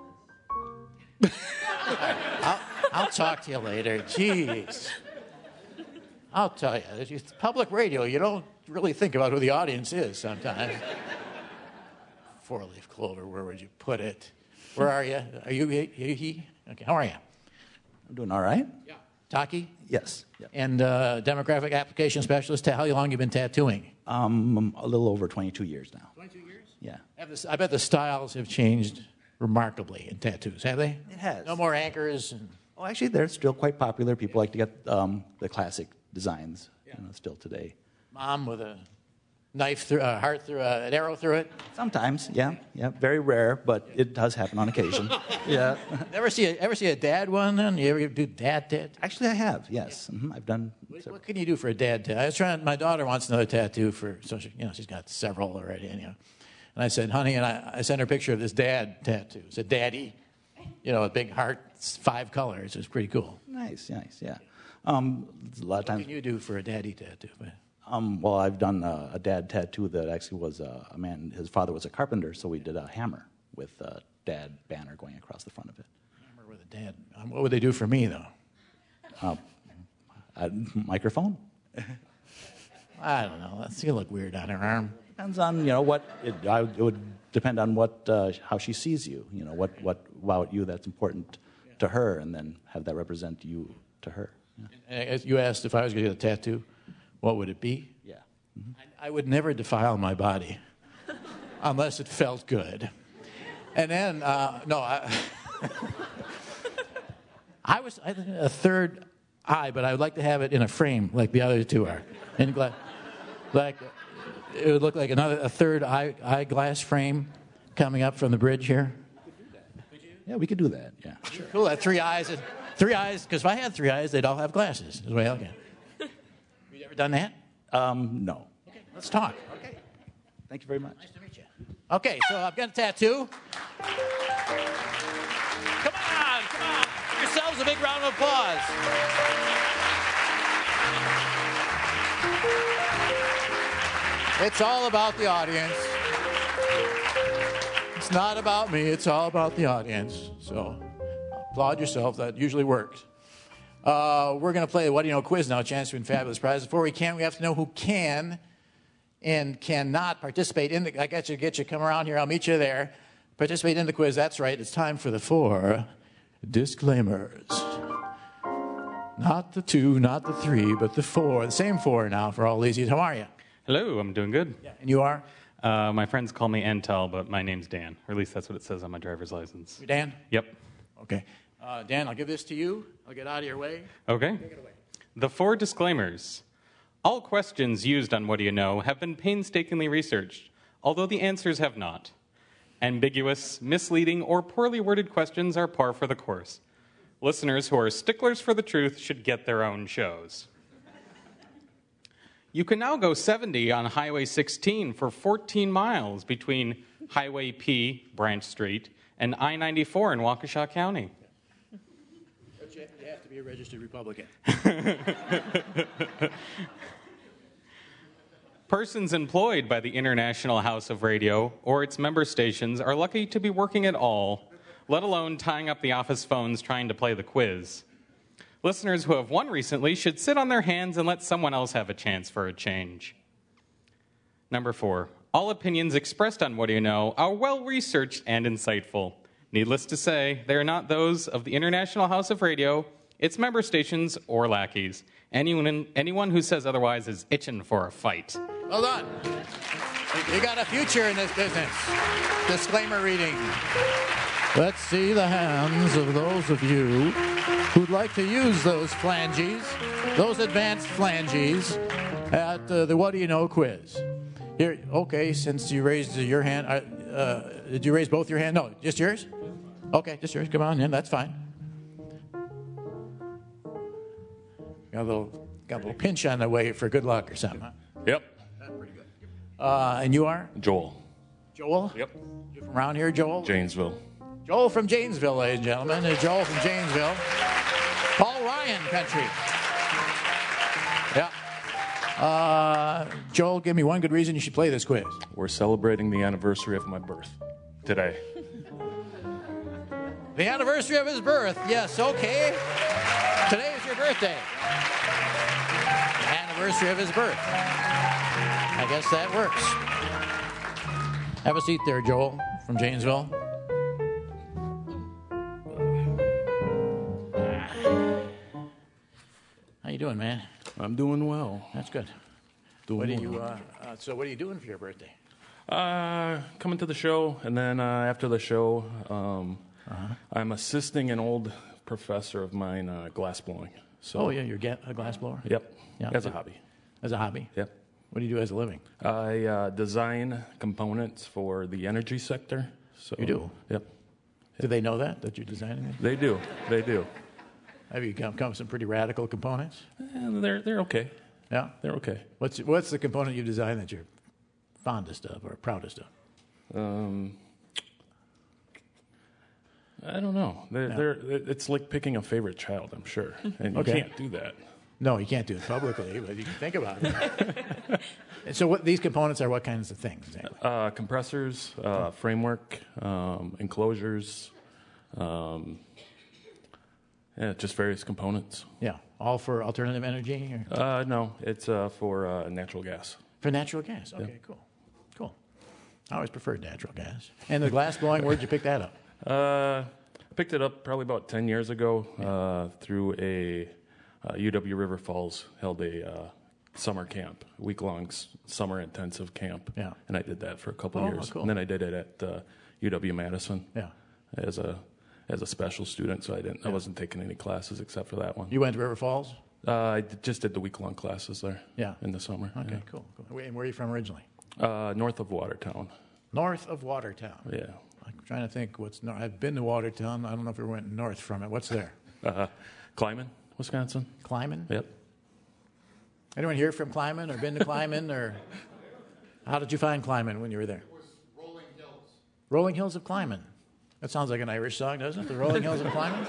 I'll, I'll talk to you later. Jeez. I'll tell you. It's public radio. You don't really think about who the audience is sometimes. Four-leaf clover, where would you put it? Where are you? Are you he? he? Okay, how are you? I'm doing all right. Yeah. Taki? Yes. Yep. And uh, demographic application specialist. How long you been tattooing? Um, a little over twenty-two years now. twenty-two years? Yeah. I have this- I bet the styles have changed remarkably in tattoos, have they? It has. No more anchors. And... Oh, actually, they're still quite popular. People like to get um, the classic designs, you know, still today. Mom with a knife through a heart through a, an arrow through it. Sometimes, yeah, yeah. Very rare, but it does happen on occasion. Yeah. Ever see a, ever see a dad one? Then you ever do dad tat? Actually, I have. Yes, mm-hmm. I've done. What, several. what can you do for a dad tat? I was trying. My daughter wants another tattoo for so she, you know she's got several already. And, you know, and I said, honey, and I, I sent her a picture of this dad tattoo. It said, Daddy, you know, a big heart, five colors. It was pretty cool. Nice, nice, yeah. Um, a lot of What times. can you do for a daddy tattoo? Um, well, I've done a, a dad tattoo that actually was a, a man. His father was a carpenter, so we did a hammer with a dad banner going across the front of it. Hammer with a dad. Um, what would they do for me though? Uh, a microphone. I don't know. That's gonna look weird on her arm. Depends on you know what it, I, it would depend on what uh, how she sees you. You know what what about you that's important to her, and then have that represent you to her. Yeah. And as you asked if I was going to get a tattoo, what would it be? Yeah. I, I would never defile my body unless it felt good. And then, uh, no, I, I was I think a third eye, but I would like to have it in a frame like the other two are. In gla- like it would look like another a third eye eyeglass frame coming up from the bridge here. Yeah, we could do that. Yeah. Sure. Cool. That three eyes, three eyes. Because if I had three eyes, they'd all have glasses. Is the way I look at it. Have you ever done that? Um, no. Okay, let's talk. Okay. Thank you very much. Nice to meet you. Okay, so I've got a tattoo. Come on, come on. Give yourselves a big round of applause. It's all about the audience. It's not about me. It's all about the audience. So applaud yourself. That usually works. Uh, we're going to play the What Do You Know quiz now. Chance to win fabulous prizes. Before we can, we have to know who can and cannot participate in the... I got you, get you. Come around here. I'll meet you there. Participate in the quiz. That's right. It's time for the four disclaimers. Not the two, not the three, but the four. The same four now for all these. How are you? Hello, I'm doing good. Yeah. And you are? Uh, my friends call me Entel, but my name's Dan. Or at least that's what it says on my driver's license. You Dan? Yep. Okay. Uh, Dan, I'll give this to you. I'll get out of your way. Okay. The four disclaimers. All questions used on What Do You Know have been painstakingly researched, although the answers have not. Ambiguous, misleading, or poorly worded questions are par for the course. Listeners who are sticklers for the truth should get their own shows. You can now go seventy on Highway sixteen for fourteen miles between Highway P, Branch Street, and I ninety-four in Waukesha County. But you have to be a registered Republican. Persons employed by the International House of Radio or its member stations are lucky to be working at all, let alone tying up the office phones trying to play the quiz. Listeners who have won recently should sit on their hands and let someone else have a chance for a change. Number four, all opinions expressed on What Do You Know are well-researched and insightful. Needless to say, they are not those of the International House of Radio, its member stations, or lackeys. Anyone, anyone who says otherwise is itching for a fight. Well done. You got a future in this business. Disclaimer reading. Let's see the hands of those of you who'd like to use those flanges, those advanced flanges, at uh, the What Do You Know quiz. Here, okay, since you raised your hand, uh, uh, did you raise both your hands? No, just yours? Okay, just yours. Come on in, that's fine. Got a little, got a little pinch on the way for good luck or something, huh? Yep. That's pretty good. Uh, and you are? Joel. Joel? Yep. You from around here, Joel? Janesville. Joel from Janesville, ladies and gentlemen. Uh, Joel from Janesville. Paul Ryan country. Yeah. Uh, Joel, give me one good reason you should play this quiz. We're celebrating the anniversary of my birth today. The anniversary of his birth. Yes, okay. Today is your birthday. The anniversary of his birth. I guess that works. Have a seat there, Joel from Janesville. How you doing, man? I'm doing well. That's good. Doing what do you? well. Uh, uh, so, what are you doing for your birthday? Uh, coming to the show, and then uh, after the show, um, uh-huh. I'm assisting an old professor of mine uh, glass blowing. So, oh yeah, you're get a glass blower. Yep. Yeah. As a hobby. As a hobby. Yep. What do you do as a living? I uh, design components for the energy sector. So you do. Yep. Do they know that that you're designing it? They do. They do. Have you come, come with some pretty radical components? And they're they're okay. Yeah, they're okay. What's what's the component you designed that you're fondest of or proudest of? Um, I don't know. They're, No. they're, it's like picking a favorite child, I'm sure, and you Okay. can't do that. No, you can't do it publicly, but you can think about it. And so, what these components are? What kinds of things? Exactly? Uh, compressors, uh, framework, um, enclosures, um, yeah, just various components. Yeah, all for alternative energy. Or? Uh, no, it's uh, for uh, natural gas. For natural gas. Okay, Yeah. cool, cool. I always preferred natural gas. And the glass blowing. Where'd you pick that up? Uh, I picked it up probably about ten years ago uh, through a uh, U W River Falls held a uh, summer camp, week-long s- summer intensive camp. Yeah. And I did that for a couple Oh, years. cool. And then I did it at uh, U W Madison. Yeah. As a as a special student, so I didn't I wasn't taking any classes except for that one. You went to River Falls? Uh, I d- just did the week-long classes there. Yeah. In the summer. Okay, yeah. cool. cool. Wait, and where are you from originally? Uh, north of Watertown. North of Watertown. Yeah. I'm trying to think what's north. I've been to Watertown. I don't know if we went north from it. What's there? Uh, Kleiman, Wisconsin. Kleiman? Yep. Anyone here from Kleiman or been to Kleiman? Or how did you find Kleiman when you were there? It was Rolling Hills. Rolling Hills of Kleiman. That sounds like an Irish song, doesn't it? The Rolling Hills of Kleiman.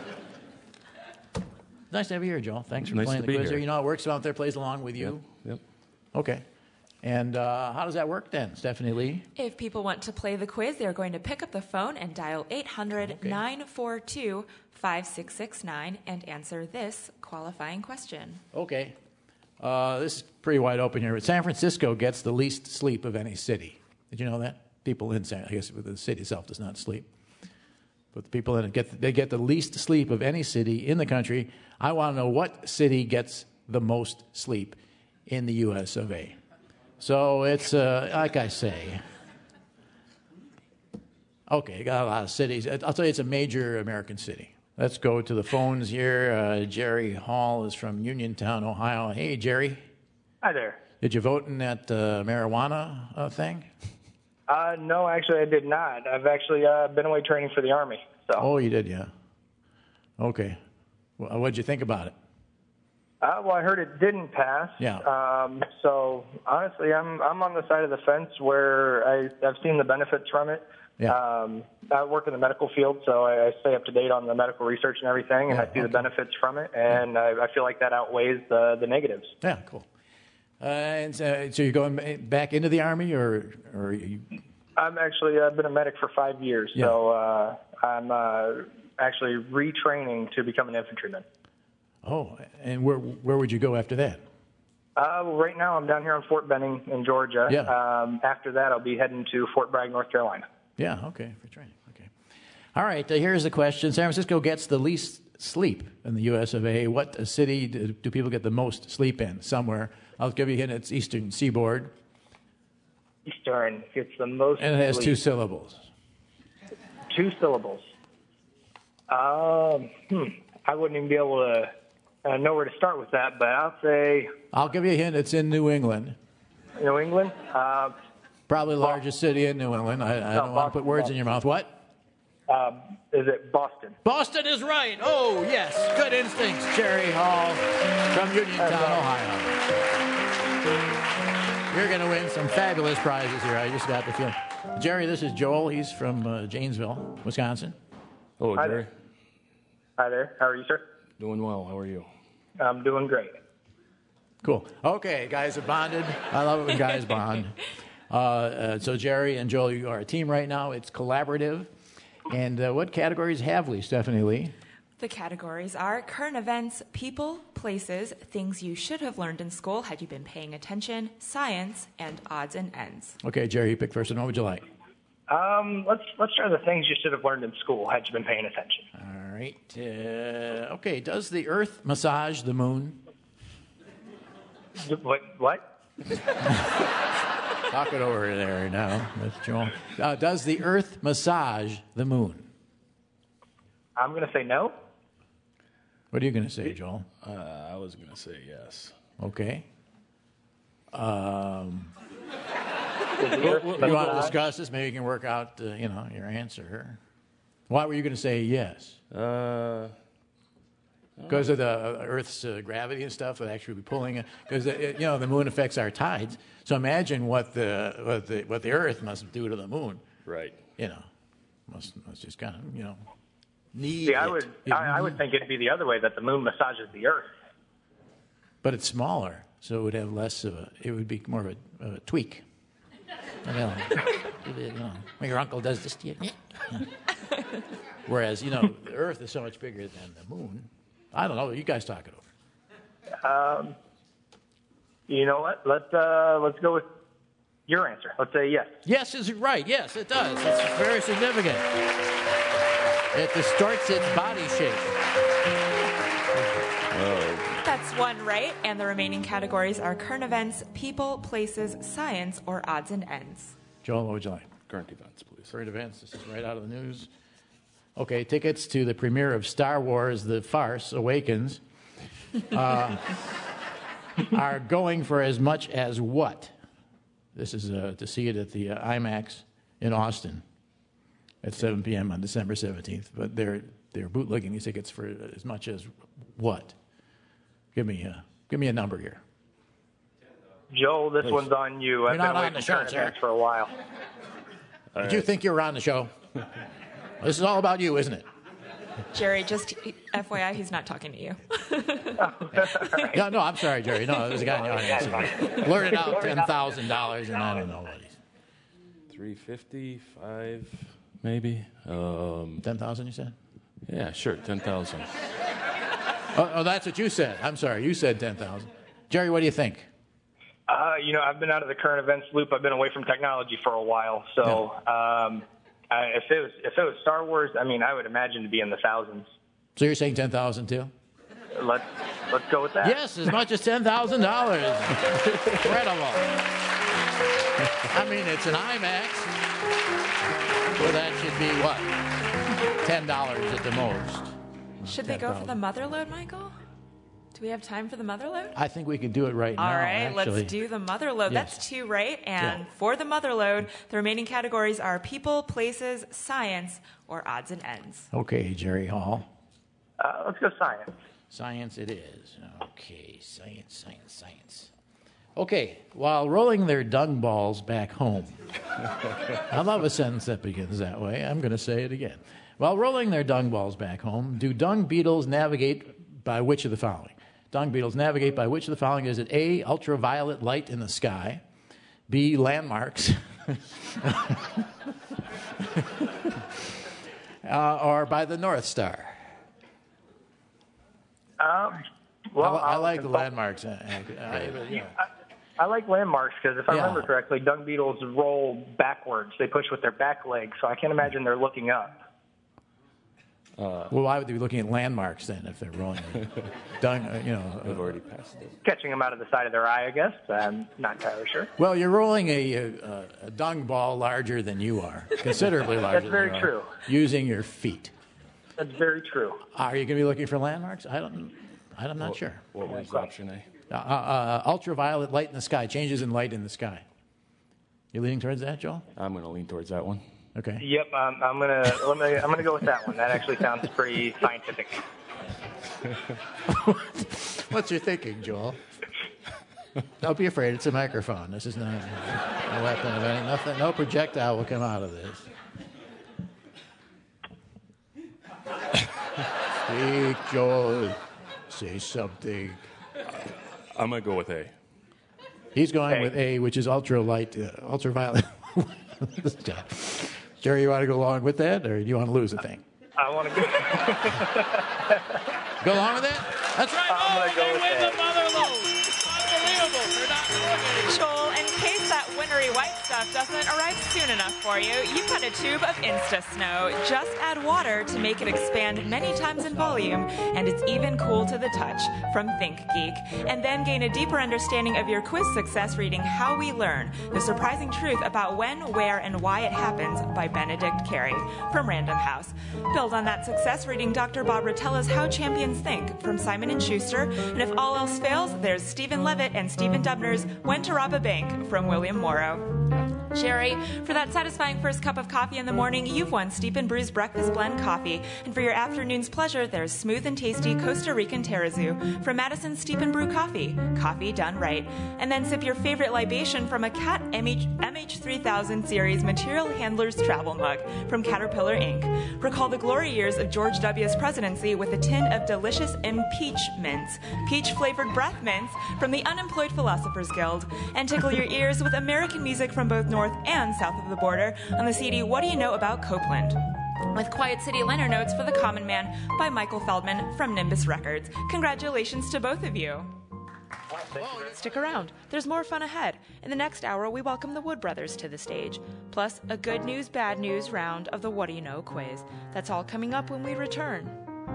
Nice to have you here, Joel. Thanks for Nice playing to the be quiz. here. You know how it works out there, plays along with you. Yep. Okay. And uh, how does that work then, Stephanie Lee? If people want to play the quiz, they're going to pick up the phone and dial eight hundred, nine four two, five six six nine and answer this qualifying question. Okay. Uh, this is pretty wide open here. But San Francisco gets the least sleep of any city. Did you know that? People in San, I guess the city itself does not sleep. But the people in it get they get the least sleep of any city in the country. I want to know what city gets the most sleep in the U S of A. So it's uh, like I say, Okay, got a lot of cities. I'll tell you, it's a major American city. Let's go to the phones here. Uh, Jerry Hall is from Uniontown, Ohio. Hey, Jerry. Hi there. Did you vote in that uh, marijuana uh, thing? Uh, no, actually, I did not. I've actually uh, been away training for the Army. So. Oh, you did, yeah. Okay. Well, what'd you think about it? Uh, well, I heard it didn't pass. Yeah. Um, so honestly, I'm I'm on the side of the fence where I, I've seen the benefits from it. Yeah. Um, I work in the medical field, so I, I stay up to date on the medical research and everything, and Yeah, I see okay. the benefits from it, and I, I feel like that outweighs the the negatives. Yeah, cool. Uh, and so, so you're going back into the Army, or or you? I'm actually I've been a medic for five years, Yeah. so uh, I'm uh, actually retraining to become an infantryman. Oh, and where where would you go after that? Uh, well, right now I'm down here on Fort Benning in Georgia. Yeah. Um, after that, I'll be heading to Fort Bragg, North Carolina. Yeah, okay, for training. Okay. All right, uh, here's the question. San Francisco gets the least sleep in the U S of A. What city do, do people get the most sleep in? Somewhere. I'll give you a hint. It's Eastern Seaboard. Eastern gets the most. And it has sleep. two syllables. Two syllables. Um, hmm. I wouldn't even be able to uh, know where to start with that, but I'll say I'll give you a hint. It's in New England. New England. Uh, Probably the largest city in New England. I, I No, don't want to put words in your mouth. What? um, is it Boston? Boston is right. Oh, yes. Good instincts, Jerry Hall from Uniontown, Ohio. You're going to win some fabulous prizes here. I just got the feeling. Jerry, this is Joel. He's from uh, Janesville, Wisconsin. Hello, Hi Jerry. there. Hi there. How are you, sir? Doing well. How are you? I'm doing great. Cool. Okay, guys have bonded. I love it when guys bond. Uh, uh, so, Jerry and Joel, you are a team right now. It's collaborative. And uh, what categories have we, Stephanie Lee? The categories are current events, people, places, things you should have learned in school had you been paying attention, science, and odds and ends. Okay, Jerry, you pick first. And what would you like? Um, let's let's try the things you should have learned in school had you been paying attention. All right. Uh, okay, does the Earth massage the moon? What? What? Talk it over there now, Mister Joel. Uh, does the Earth massage the moon? I'm going to say no. What are you going to say, Joel? Uh, I was going to say yes. Okay. Um, Is the you Earth want to massage- discuss this? Maybe you can work out, uh, you know, your answer. Why were you going to say yes? Uh, Because of the uh, Earth's uh, gravity and stuff, would actually be pulling it. Because you know the moon affects our tides. So imagine what the what the what the Earth must do to the moon. right. You know, must must just kind of you know need. See, I it. would It I, I would need- think it'd be the other way, that the moon massages the Earth. But it's smaller, so it would have less of a. It would be more of a, of a tweak. You know, you know, when your uncle does this to you. Whereas you know the Earth is so much bigger than the moon. I don't know. You guys talk it over. Um, you know what? Let's uh, let's go with your answer. Let's say yes. Yes is right. Yes, it does. It's very significant. It distorts its body shape. That's one right, and the remaining categories are current events, people, places, science, or odds and ends. Joel, what would you like? Current events, please. Current events. This is right out of the news. Okay, tickets to the premiere of Star Wars: The Farce Awakens uh, are going for as much as what? This is uh, to see it at the uh, IMAX in Austin at seven p.m. on December seventeenth. But they're they're bootlegging these tickets for as much as what? Give me a give me a number here. Joel, this Please. one's on you. I've You're been not away on the from show, current sir. events for a while. Did you think you were on the show? This is all about you, isn't it? Jerry, just F Y I, he's not talking to you. Yeah, no, I'm sorry, Jerry. No, there's a guy in the audience. Blurted out ten thousand dollars, and I don't know what he's. Three fifty, five, maybe. Um, ten thousand, you said? Yeah, sure, ten thousand. Oh, oh, that's what you said. I'm sorry, you said ten thousand. Jerry, what do you think? Uh, you know, I've been out of the current events loop. I've been away from technology for a while. So um, I, if it was if it was Star Wars, I mean, I would imagine to be in the thousands. So you're saying ten thousand too? Let's let's go with that. Yes, as much as ten thousand dollars. Incredible. I mean, it's an IMAX. So that should be what? ten dollars at the most. Should they go for the mother load, Michael? Do we have time for the mother load? I think we could do it right All now. right, actually. let's do the mother load. Yes. That's two, right? And Yeah. for the mother load, the remaining categories are people, places, science, or odds and ends. Okay, Jerry Hall. Uh, let's go science. Science it is. Okay, science, science, science. Okay, while rolling their dung balls back home. I love a sentence that begins that way. I'm going to say it again. While rolling their dung balls back home, do dung beetles navigate by which of the following? Dung beetles navigate by which of the following? Is it A, ultraviolet light in the sky, B, landmarks, uh, or by the North Star? Um, well, I, I I'll like the consult- landmarks. Uh, I, you know. I like landmarks because if I Yeah. remember correctly, dung beetles roll backwards. They push with their back legs, so I can't imagine they're looking up. Uh, well, why would they be looking at landmarks then if they're rolling? dung, uh, you know. We've already passed it. Catching them out of the side of their eye, I guess. I'm not entirely sure. Well, you're rolling a, a, a dung ball larger than you are, considerably larger. That's very than you true. Are, using your feet. That's very true. Are you going to be looking for landmarks? I don't. I'm not what, sure. What was option A? Uh, uh, ultraviolet light in the sky. Changes in light in the sky. You leaning towards that, Joel? I'm going to lean towards that one. Okay. Yep, um, I'm gonna let me, I'm gonna go with that one. That actually sounds pretty scientific. What's your thinking, Joel? Don't be afraid. It's a microphone. This is not a weapon of any. Nothing. No projectile will come out of this. Speak, Joel. Say something. I'm going to go with A. He's going Hey. with A, which is ultralight, uh, ultraviolet. Jerry, you want to go along with that, or do you want to lose the thing? I want to go. Go along with that? That's right. I'm gonna go with win that. the mother load. Unbelievable. They're not doing it. Joel, in case that wintery white stuff doesn't arrive soon enough for you, you've got a tube of Insta Snow. Just add water to make it expand many times in volume, and it's even cool to the touch from Think Geek. And then gain a deeper understanding of your quiz success reading How We Learn, The Surprising Truth About When, Where, and Why It Happens by Benedict Carey from Random House. Build on that success reading Doctor Bob Rotella's How Champions Think from Simon and Schuster. And if all else fails, there's Stephen Levitt and Stephen Dubner's When to Rob a Bank from William Morrow. Jerry, for that satisfying first cup of coffee in the morning, you've won Steep and Brew's Breakfast Blend Coffee. And for your afternoon's pleasure, there's smooth and tasty Costa Rican Terrazoo from Madison Steep and Brew Coffee. Coffee done right. And then sip your favorite libation from a Cat M H three thousand series Material Handler's Travel Mug from Caterpillar Incorporated. Recall the glory years of George W.'s presidency with a tin of delicious impeach mints, peach-flavored breath mints from the Unemployed Philosophers Guild. And tickle your ears with American music from both North and south of the border on the C D What Do You Know About Copeland? With Quiet City liner notes for the Common Man by Michael Feldman from Nimbus Records. Congratulations to both of you. Stick around. There's more fun ahead. In the next hour, we welcome the Wood Brothers to the stage, plus a good news, bad news round of the What Do You Know quiz. That's all coming up when we return.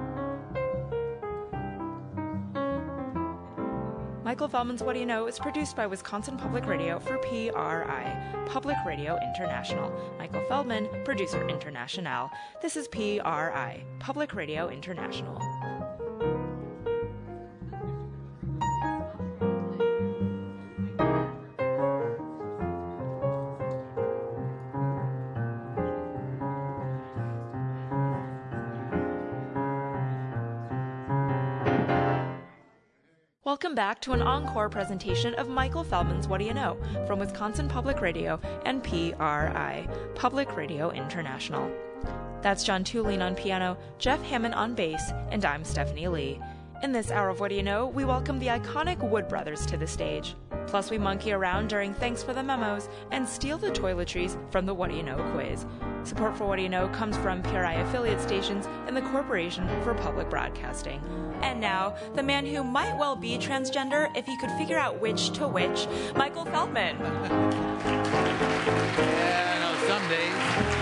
Michael Feldman's What Do You Know is produced by Wisconsin Public Radio for P R I, Public Radio International. Michael Feldman, producer international. This is P R I, Public Radio International. Welcome back to an encore presentation of Michael Feldman's What Do You Know from Wisconsin Public Radio and P R I, Public Radio International. That's John Tulane on piano, Jeff Hammond on bass, and I'm Stephanie Lee. In this hour of What Do You Know, we welcome the iconic Wood Brothers to the stage. Plus, we monkey around during Thanks for the Memos and steal the toiletries from the What Do You Know quiz. Support for What Do You Know comes from P R I affiliate stations and the Corporation for Public Broadcasting. And now, the man who might well be transgender if he could figure out which to which, Michael Feldman. Yeah, I know, some days.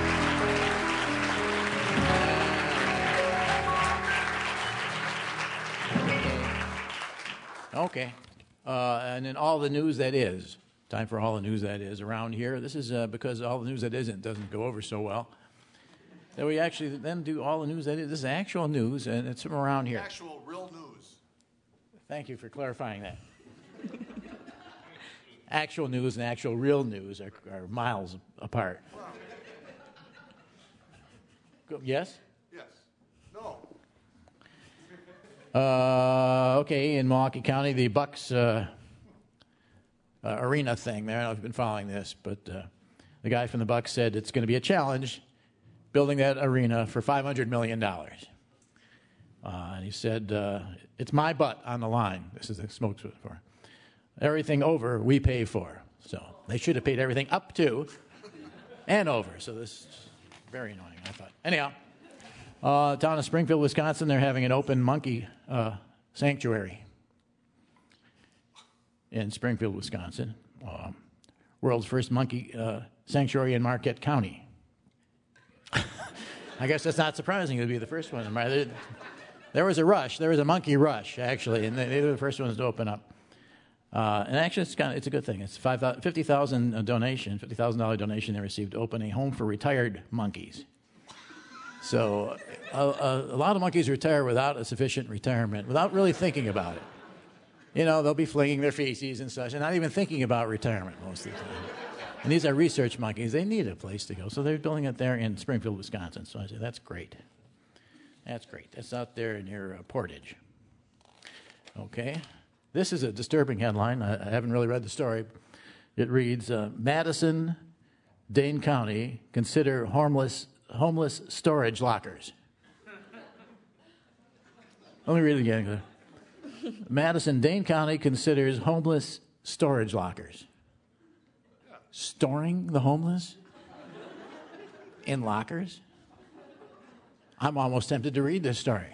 Okay. Uh, and then all the news that is. Time for all the news that is around here. This is uh, because all the news that isn't doesn't go over so well. that we actually then do all the news. That is, this is actual news, and it's from around here. Actual real news. Thank you for clarifying that. Actual news and actual real news are, are miles apart. Go, yes? Yes. No. Uh, okay, in Milwaukee County, the Bucks uh, uh, arena thing there. I don't know if you've been following this, but uh, the guy from the Bucks said it's going to be a challenge building that arena for five hundred million dollars. Uh, and he said, uh, it's my butt on the line. This is the spokesman for it. Everything over, we pay for. So they should have paid everything up to and over. So this is very annoying, I thought. Anyhow, uh, town of Springfield, Wisconsin, they're having an open monkey uh, sanctuary in Springfield, Wisconsin. Uh, world's first monkey uh, sanctuary in Marquette County. I guess that's not surprising. It would be the first one. There, there was a rush. There was a monkey rush, actually, and they were the first ones to open up. Uh, and actually, it's kind of, it's a good thing. It's five, fifty thousand dollars donation, fifty thousand dollars donation they received to open a home for retired monkeys. So a, a, a lot of monkeys retire without a sufficient retirement, without really thinking about it. You know, they'll be flinging their feces and such, and not even thinking about retirement most of the time. And these are research monkeys. They need a place to go. So they're building it there in Springfield, Wisconsin. So I said, that's great. That's great. That's out there near uh, Portage. Okay. This is a disturbing headline. I, I haven't really read the story. It reads, uh, Madison, Dane County, consider homeless, homeless storage lockers. Let me read it again. Madison, Dane County considers homeless storage lockers. Storing the homeless in lockers? I'm almost tempted to read this story.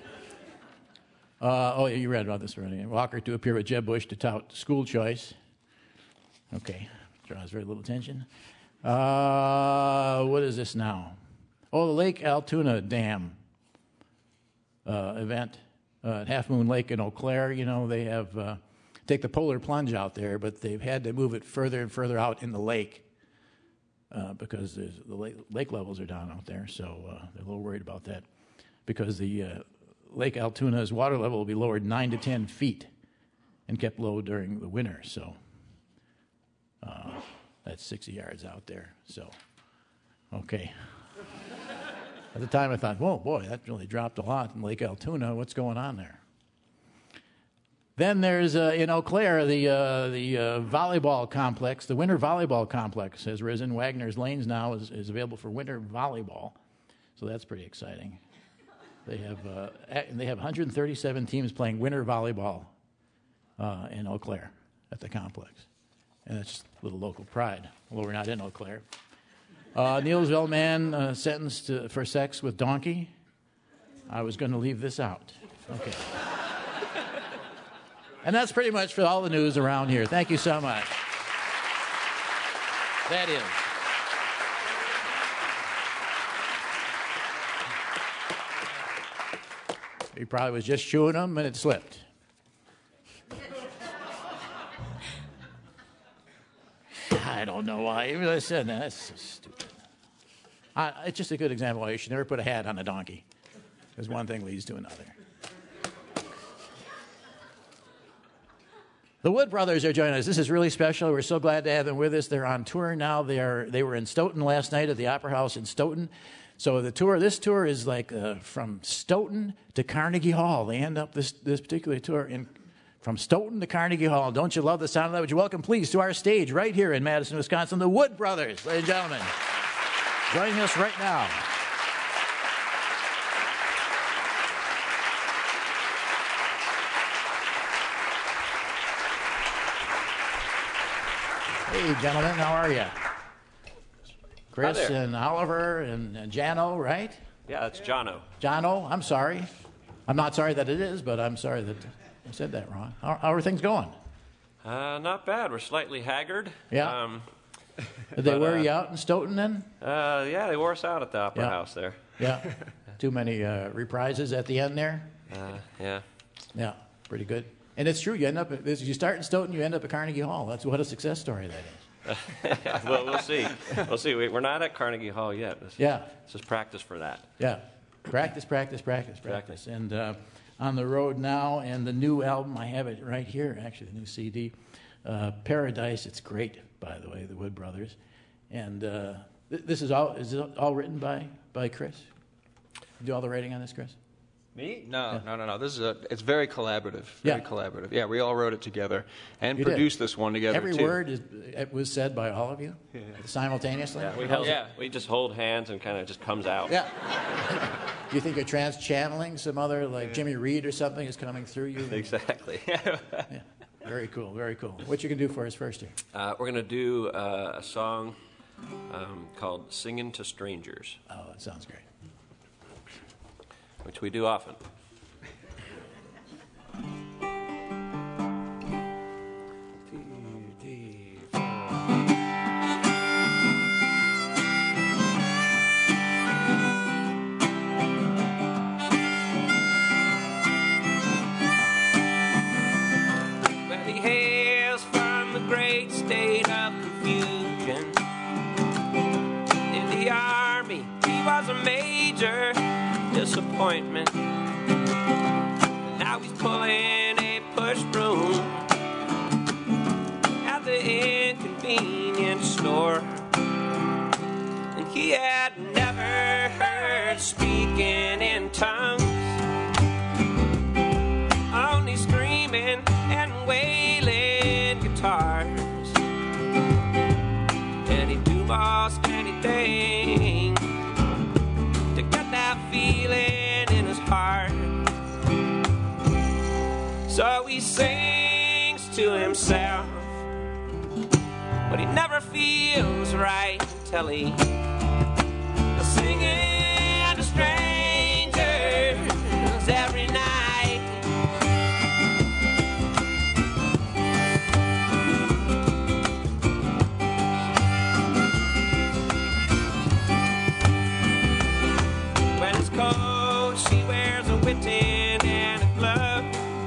Uh, oh, yeah, you read about this already. Walker to appear with Jeb Bush to tout school choice. Okay, draws very little attention. Uh, what is this now? Oh, the Lake Altoona Dam uh, event uh, at Half Moon Lake in Eau Claire. You know, they have uh, take the polar plunge out there, but they've had to move it further and further out in the lake uh, because the lake, lake levels are down out there. So uh, they're a little worried about that because the uh, Lake Altoona's water level will be lowered nine to ten feet and kept low during the winter. So uh, that's sixty yards out there. So, okay. At the time I thought, whoa, boy, that really dropped a lot in Lake Altoona. What's going on there? Then there's, uh, in Eau Claire, the, uh, the uh, volleyball complex, the winter volleyball complex has risen. Wagner's Lanes now is, is available for winter volleyball. So that's pretty exciting. They have uh, they have one hundred thirty-seven teams playing winter volleyball uh, in Eau Claire at the complex. And that's just a little local pride, although we're not in Eau Claire. Uh, Neilsville man uh, sentenced to, for sex with donkey. I was going to leave this out. Okay. And that's pretty much for all the news around here. Thank you so much. That is. He probably was just chewing them and it slipped. I don't know why. Even though I said that, that's so stupid. Uh, it's just a good example why you should never put a hat on a donkey. Because one thing leads to another. The Wood Brothers are joining us. This is really special. We're so glad to have them with us. They're on tour now. They are. They were in Stoughton last night at the Opera House in Stoughton. So the tour, this tour is like uh, from Stoughton to Carnegie Hall. They end up this this particular tour in from Stoughton to Carnegie Hall. Don't you love the sound of that? Would you welcome, please, to our stage right here in Madison, Wisconsin, the Wood Brothers, ladies and gentlemen, joining us right now. Hey, gentlemen, how are you? Chris and Oliver and, and Jano, right? Yeah, it's Jono. Jono, I'm sorry. I'm not sorry that it is, but I'm sorry that I said that wrong. How, how are things going? Uh, not bad. We're slightly haggard. Yeah. Um, Did they but, wear uh, you out in Stoughton then? Uh, yeah, they wore us out at the Opera Yeah. House there. Yeah. Too many uh, reprises at the end there? Uh, yeah. Yeah, pretty good. And it's true. You end up at, you start in Stoughton, you end up at Carnegie Hall. That's what a success story that is. Well, we'll see. We'll see. We- We're not at Carnegie Hall yet. This, Yeah. This is practice for that. Yeah, practice, practice, practice, practice. And uh, on the road now, and the new album, I have it right here, actually, the new C D, uh, Paradise. It's great, by the way, the Wood Brothers. And uh, th- this is all is it all written by, by Chris? You do all the writing on this, Chris? Me? No, Yeah. no, no, no. This is a. It's very collaborative. Very Yeah. collaborative. Yeah, we all wrote it together and You did. produced this one together Every too. word is, it was said by all of you simultaneously? Yeah, we, held, we just hold hands and kind of just comes out. Yeah. Do you think you're trans-channeling some other, like Jimmy Reed or something is coming through you? Exactly. Yeah. Very cool, very cool. What you can do for us first here? Uh, we're going to do uh, a song um, called Singing to Strangers. Oh, that sounds great. Which we do often. Well, he hails from the great state of confusion. In the army, he was a major disappointment. Now he's pulling a push broom at the inconvenience store. And he had never heard speaking in tongues, only screaming and wailing guitars. And he'd do most anything to get that feeling in his heart. So he sings to himself, but he never feels right till he is singing to strangers every night. When it's cold, she wears a whitting and a glove.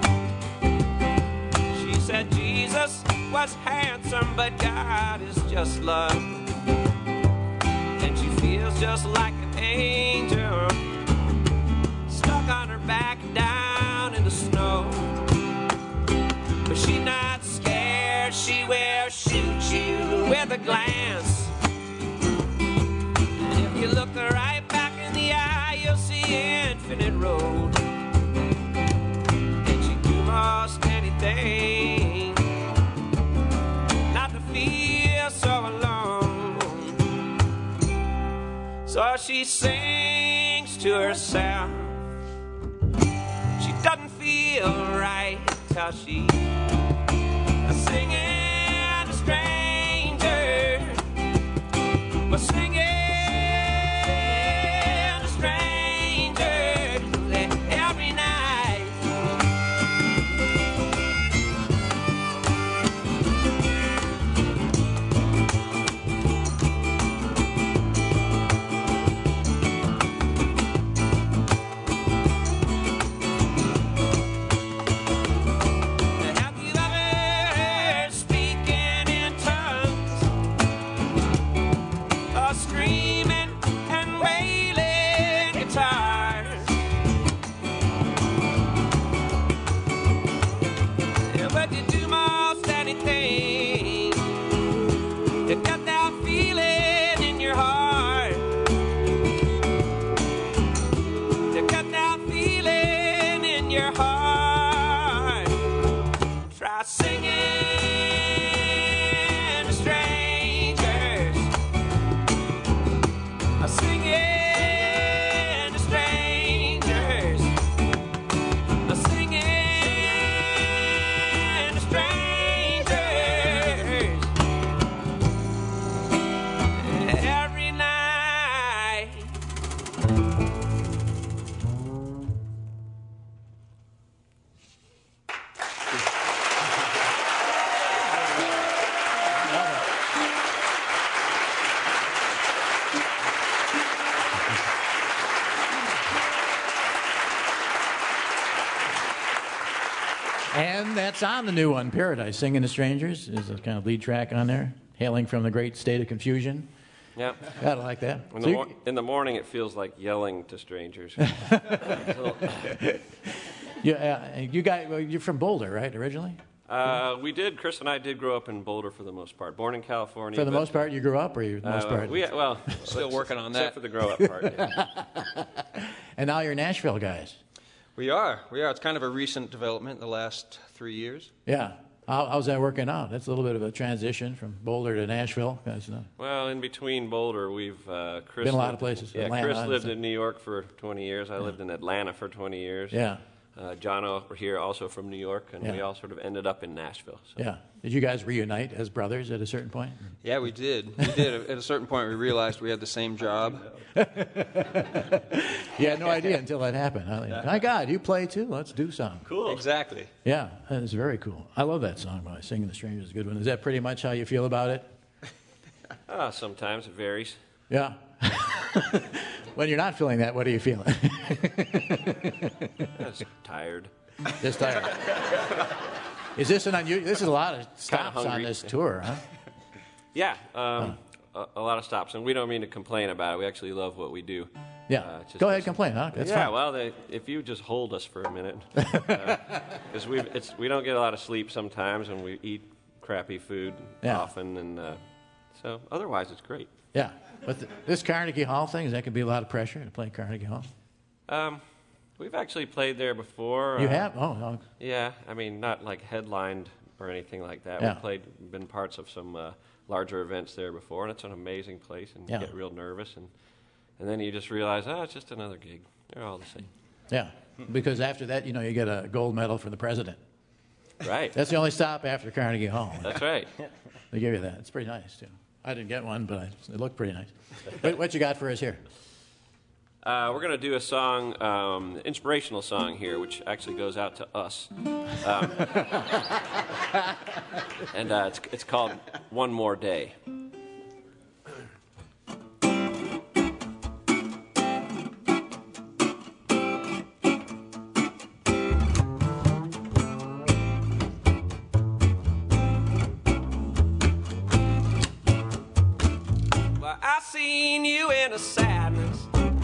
She said Jesus was handsome, but God is just love. And she feels just like an angel, stuck on her back down in the snow. But she's not scared, she will shoot you with a glance. And if you look her right back in the eye, you'll see infinite road. And she'd do most anything not to feel so alone. So she sings to herself. She doesn't feel right till she's singing to strangers, but singing to strangers every night. Have you ever heard speaking in tongues, or screaming and wailing guitars? Yeah, but you do most anything to get that feeling in your heart, to get that feeling in your heart. Try singing to strangers, singing to strangers, singing to strangers every night. And that's on the new one, Paradise. Singing to Strangers is a kind of lead track on there. hailing from the great state of confusion. Yeah. Gotta like that. In So the, you- mor- in the morning, it feels like yelling to strangers. Yeah, uh, you guys, well, you're from Boulder, right? Originally. Uh, we did. Chris and I did grow up in Boulder for the most part. Born in California. For the but- most part, you grew up, or you the most Uh, part? We, well, Still working on except that. for the grow up part. Yeah. And now you're Nashville guys. We are. We are. It's kind of a recent development in the last three years. Yeah. How, how's that working out? That's a little bit of a transition from Boulder to Nashville. Guys, uh, Well, in between Boulder, we've uh, Chris Been a lot lived- of places. Yeah, Atlanta Chris and lived stuff. in New York for twenty years. I lived in Atlanta for twenty years. Yeah. Uh, John over here, also from New York, and Yeah. we all sort of ended up in Nashville. So. Yeah. Did you guys reunite as brothers at a certain point? Yeah, we did. We did. At a certain point, we realized we had the same job. You had no idea until that happened. Huh? My God, you play too? Let's do something. Cool. Exactly. Yeah, it's very cool. I love that song by Singing the Strangers. Is a good one. Is that pretty much how you feel about it? Uh, sometimes it varies. Yeah. When you're not feeling that, what are you feeling? Just tired. Just tired. Is this an unusual? This is a lot of stops on hungry. this tour, huh? Yeah, um, a, a lot of stops, and we don't mean to complain about it. We actually love what we do. Yeah. Uh, it's just- Go ahead, complain, huh? That's yeah, fine. well, they, if you just hold us for a minute, because we it's we don't get a lot of sleep sometimes, and we eat crappy food Yeah. often, and uh, so otherwise it's great. Yeah. But th- this Carnegie Hall thing, is that could be a lot of pressure to play Carnegie Hall? Um, we've actually played there before. You uh, have? Oh, no. Yeah, I mean, not like headlined or anything like that. Yeah. We've played, been parts of some uh, larger events there before, and it's an amazing place, and Yeah. you get real nervous, and and then you just realize, oh, it's just another gig. They're all the same. Yeah. Because after that, you know, you get a gold medal for the president. Right. That's the only stop after Carnegie Hall. That's right. They give you that. It's pretty nice, too. I didn't get one, but I, it looked pretty nice. What, what you got for us here? Uh, we're going to do a song, um, inspirational song here, which actually goes out to us. Um, and uh, it's, it's called One More Day. Well, I seen you in a sadness.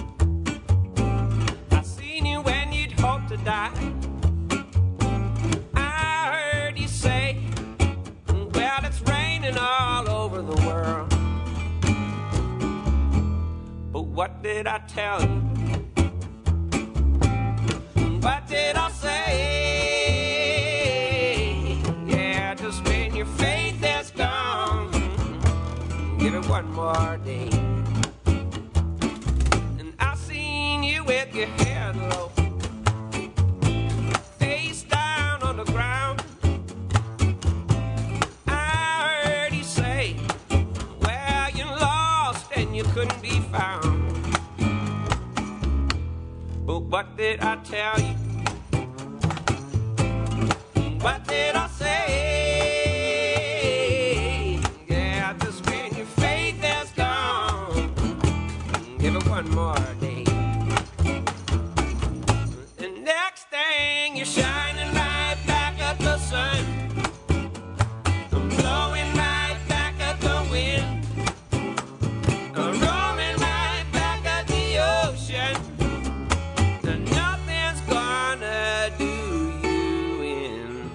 I seen you when you'd hope to die. I heard you say, well, it's raining all over the world. But what did I tell you? What did I say? Yeah, just when your faith is gone, give it one more day. And I seen you with your head low, face down on the ground. I heard you say, well, you lost and you couldn't be found. But what did I tell you? What did I say? Yeah, just when your faith is gone, give it one more day. And next thing you're shining right back at the sun, I'm blowing right back at the wind, I'm roaming right back at the ocean, and nothing's gonna do you in.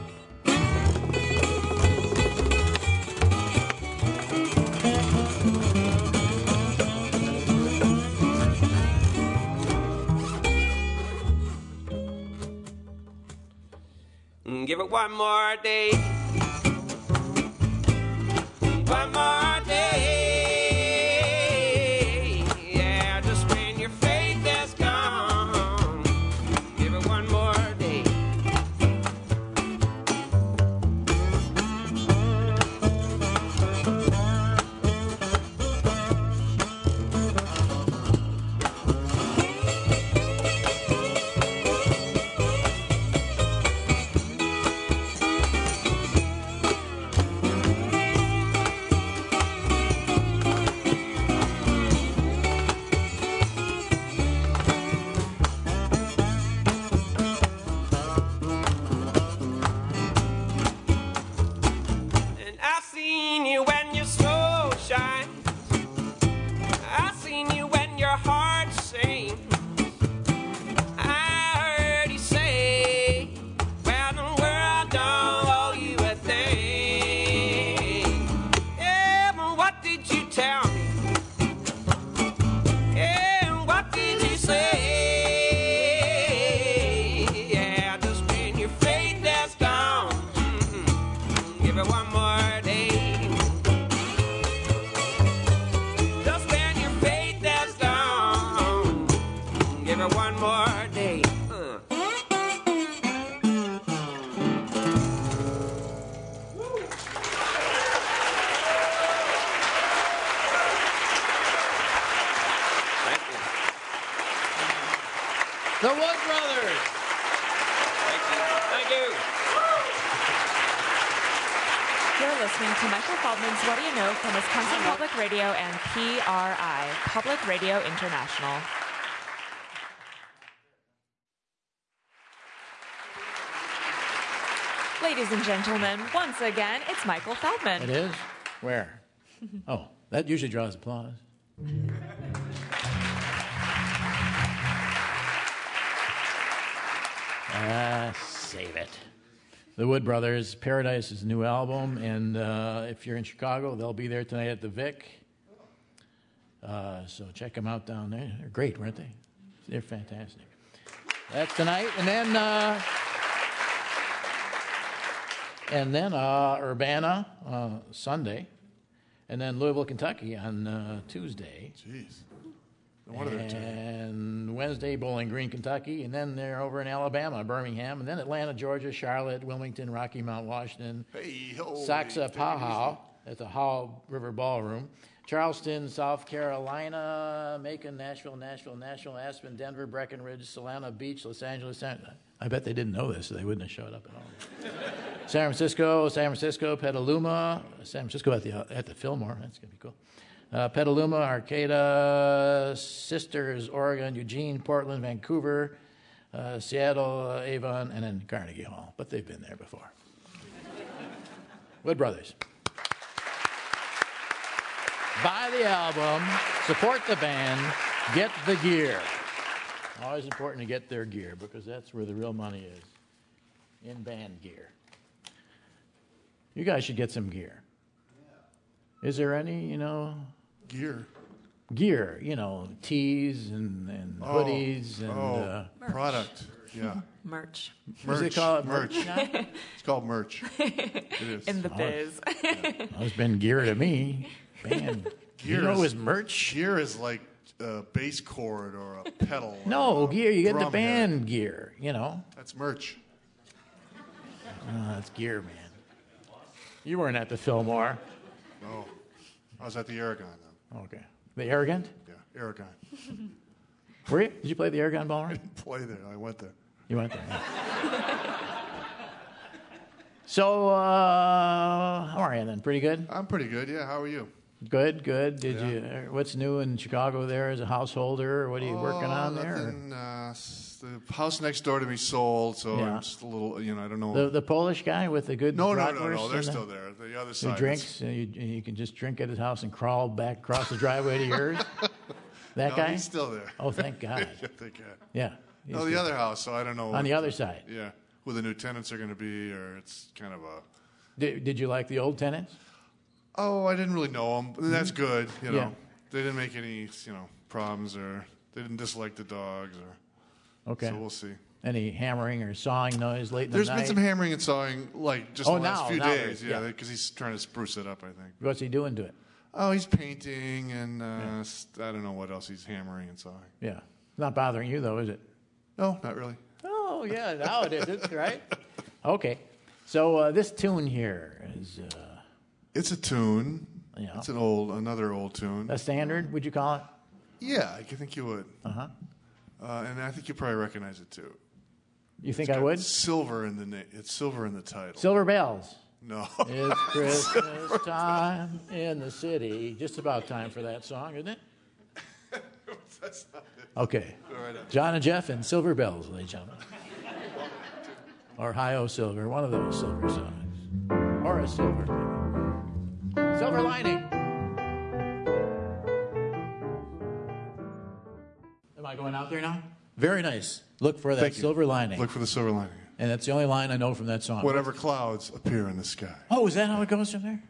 Mm, Give it one more day. One more day. Yeah, just when your faith is gone. Give it one more day. And I seen you when you spoke. The Wood Brothers. Thank you. Thank you. You're listening to Michael Feldman's What Do You Know from Wisconsin Public Radio and P R I, Public Radio International. Ladies and gentlemen, once again, it's Michael Feldman. It is? Where? Oh, that usually draws applause. Ah, save it. The Wood Brothers, Paradise is a new album, and uh, if you're in Chicago, they'll be there tonight at the Vic. Uh, so check them out down there. They're great, weren't they? They're fantastic. That's tonight, and then uh, and then uh, Urbana uh, Sunday, and then Louisville, Kentucky on uh, Tuesday. Jeez. No wonder they're tired. And Wednesday, Bowling Green, Kentucky, and then they're over in Alabama, Birmingham, and then Atlanta, Georgia, Charlotte, Wilmington, Rocky Mount, Washington, Hey, ho, Saxa, hey, Pahow at the Howell River Ballroom, Charleston, South Carolina, Macon, Nashville, Nashville, Nashville, Aspen, Denver, Breckenridge, Solana Beach, Los Angeles. San... I bet they didn't know this, so they wouldn't have showed up at all. San Francisco, San Francisco, Petaluma, San Francisco at the at the Fillmore. That's gonna be cool. Uh, Petaluma, Arcata, Sisters, Oregon, Eugene, Portland, Vancouver, uh, Seattle, uh, Avon, and then Carnegie Hall. But they've been there before. Wood Brothers. Buy the album, support the band, get the gear. Always important to get their gear because that's where the real money is, in band gear. You guys should get some gear. Is there any, you know... Gear. Gear, you know, tees and, and Oh, hoodies and... oh, uh, product, yeah. Merch. What do they call it, merch? Merch. It's called merch. It is. In the Oh, biz. It's been gear to me. Band. Gear You know is, is merch? Gear is like a bass chord or a pedal. No, or a gear. You get the drum band head. gear, you know. That's merch. Oh, that's gear, man. You weren't at the Fillmore. No. I was at the Aragon, though. Okay. The Arrogant? Yeah, Aragon. Were you? Did you play the Aragon I Ballroom? didn't play there. I went there. You went there. Yeah. So, uh, how are you then? Pretty good? I'm pretty good, yeah. How are you? Good, good. Did Yeah. you? uh, What's new in Chicago there as a householder? What are you working Oh, on there? or- nothing, uh, s- the house next door to me sold, so Yeah. I'm just a little, you know, I don't know. The the Polish guy with the good no, no, no, bratwurst no. They're and the- still there. The other Who side. drinks? And you, and you can just drink at his house and crawl back across the driveway to yours. That no, guy? He's still there. Oh, thank God. yeah, thank God. Yeah. No, he's the good. other house. So I don't know. On what- the other side. Yeah, who the new tenants are going to be, or it's kind of a. Did, did you like the old tenants? Oh, I didn't really know them. That's good. You know, Yeah. they didn't make any, you know, problems, or they didn't dislike the dogs, or. Okay. So we'll see. Any hammering or sawing noise late in There's the been night? some hammering and sawing, like just Oh, the last now- few now there days. is, Yeah, yeah. because he's trying to spruce it up. I think. What's he doing to it? Oh, he's painting, and uh, st- I don't know what else he's hammering and sawing. Yeah. Not bothering you, though, is it? No, not really. Oh, yeah, now it is, right? Okay. So uh, this tune here is uh, It's a tune. Yeah. It's an old, another old tune. a standard, would you call it? Yeah, I think you would. Uh-huh. Uh, and I think you probably recognize it too. You think It's I got would? Silver in the na- It's silver in the title. Silver bells. No. It's Christmas time in the city. Just about time for that song, isn't it? That's not it. Okay. All right, uh, John and Jeff and Silver Bells, ladies and gentlemen. Or Hi-O Silver, one of those silver songs. Or a silver, maybe. Silver Lining. Am I going out there now? Very nice. Look for that Thank you. silver lining. Look for the silver lining. And that's the only line I know from that song. Whatever clouds appear in the sky. Oh, is that how it goes from there?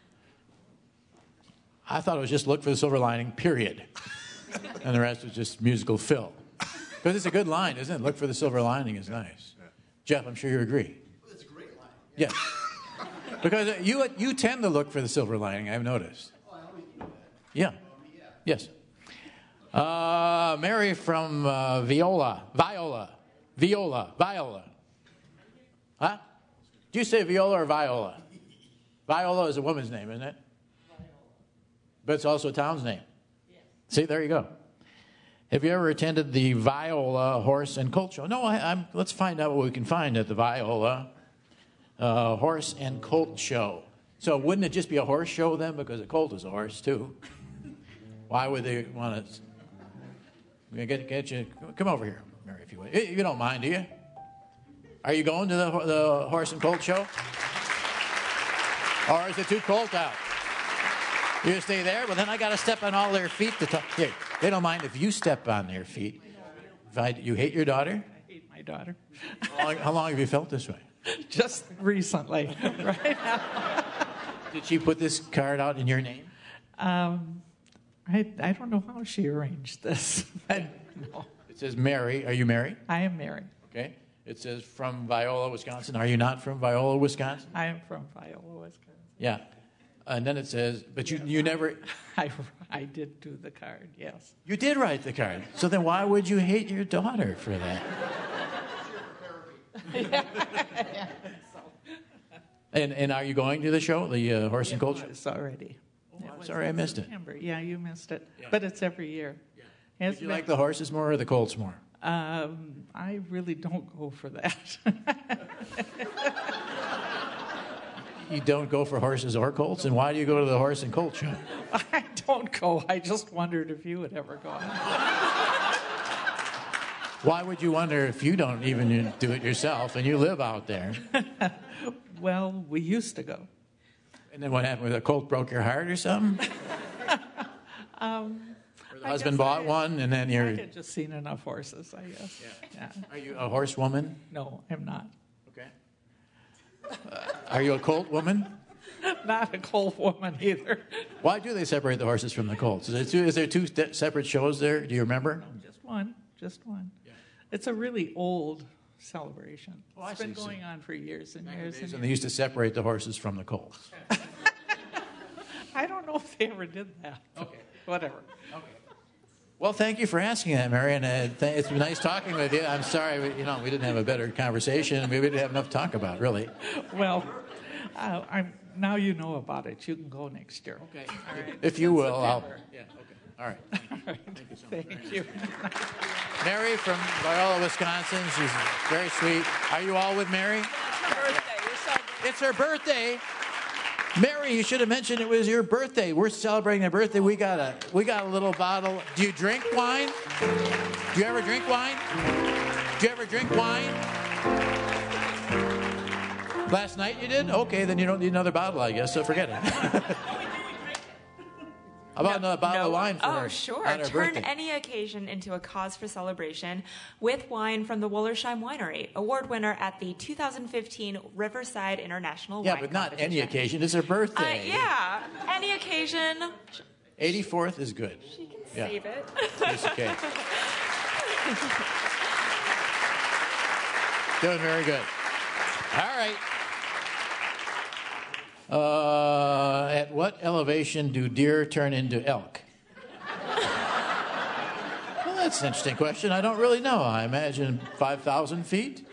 I thought it was just look for the silver lining, period. And the rest was just musical fill. Because it's a good line, isn't it? Look for the silver lining is nice. Jeff, I'm sure you agree. It's a great line. Yes. Because you you tend to look for the silver lining, I've noticed. Oh, I always do that. Yeah. Yes. Uh, Mary from uh, Viola. Viola. Viola. Viola. Huh? Do you say Viola or Viola? Viola is a woman's name, isn't it? But it's also a town's name. See, there you go. Have you ever attended the Viola Horse and Colt Show? No, I, I'm, let's find out what we can find at the Viola uh, Horse and Colt Show. So wouldn't it just be a horse show then? Because a colt is a horse, too. Why would they want to get, get you? Come over here, Mary, if you would. You don't mind, do you? Are you going to the, the Horse and Colt Show? Or is it too cold out? You stay there? Well, then I got to step on all their feet to talk. Here, they don't mind if you step on their feet. If I, you hate your daughter? I hate my daughter. How long, how long have you felt this way? Just recently, right now. Did she put this card out in your name? Um, I, I don't know how she arranged this. But no. It says Mary. Are you married? I am married. Okay. It says from Viola, Wisconsin. Are you not from Viola, Wisconsin? I am from Viola, Wisconsin. Yeah. And then it says, but you, you never... I, I did do the card, yes. You did write the card. So then why would you hate your daughter for that? yeah. yeah. And and are you going to the show, the uh, Horse and Colt Show? It's already. Oh, I'm sorry I missed it. September. Yeah, you missed it. Yeah. But it's every year. Yeah. Do you like the horses more or the colts more? Um, I really don't go for that. You don't go for horses or colts? And why do you go to the Horse and Colt Show? I don't go. I just wondered if you would ever go. Why would you wonder if you don't even do it yourself and you live out there? Well, we used to go. And then what happened? With a colt broke your heart or something? um, or the husband bought I, one and then you're... I had just seen enough horses, I guess. Yeah. Yeah. Are you a horsewoman? No, I'm not. Okay. Uh, are you a colt woman? Not a colt woman either. Why do they separate the horses from the colts? Is there two, is there two st- separate shows there? Do you remember? No, just one. Just one. Yeah. It's a really old celebration. Oh, it's I been see. going on for years and years and And years. they used to separate the horses from the colts. I don't know if they ever did that. Okay. Whatever. Okay. Well, thank you for asking that, Mary, and uh, th- it's been nice talking with you. I'm sorry, we, you know, we didn't have a better conversation. We didn't have enough to talk about, really. Well, uh, I'm, now you know about it. You can go next year. Okay. All right. If you will, I'll... September. Yeah, okay. All right. All right. Thank you so much. Thank you. Mary from Viola, Wisconsin. She's very sweet. Are you all with Mary? It's her birthday. You're celebrating. It's her birthday. Mary, you should have mentioned it was your birthday. We're celebrating her birthday. We got a we got a little bottle. Do you drink wine? Do you ever drink wine? Do you ever drink wine? Last night you did? Okay, then you don't need another bottle, I guess, so forget it. How about another bottle of wine for Oh, her? sure. On her Turn birthday? any occasion into a cause for celebration with wine from the Wollersheim Winery, award winner at the two thousand fifteen Riverside International Yeah, Wine but not Competition. any occasion. It's her Uh, birthday. yeah, any occasion. eighty-fourth is good. She can Yeah. save it. Piece of cake. Doing very good. All right. Uh, at what elevation do deer turn into elk? Well, that's an interesting question. I don't really know. I imagine five thousand feet.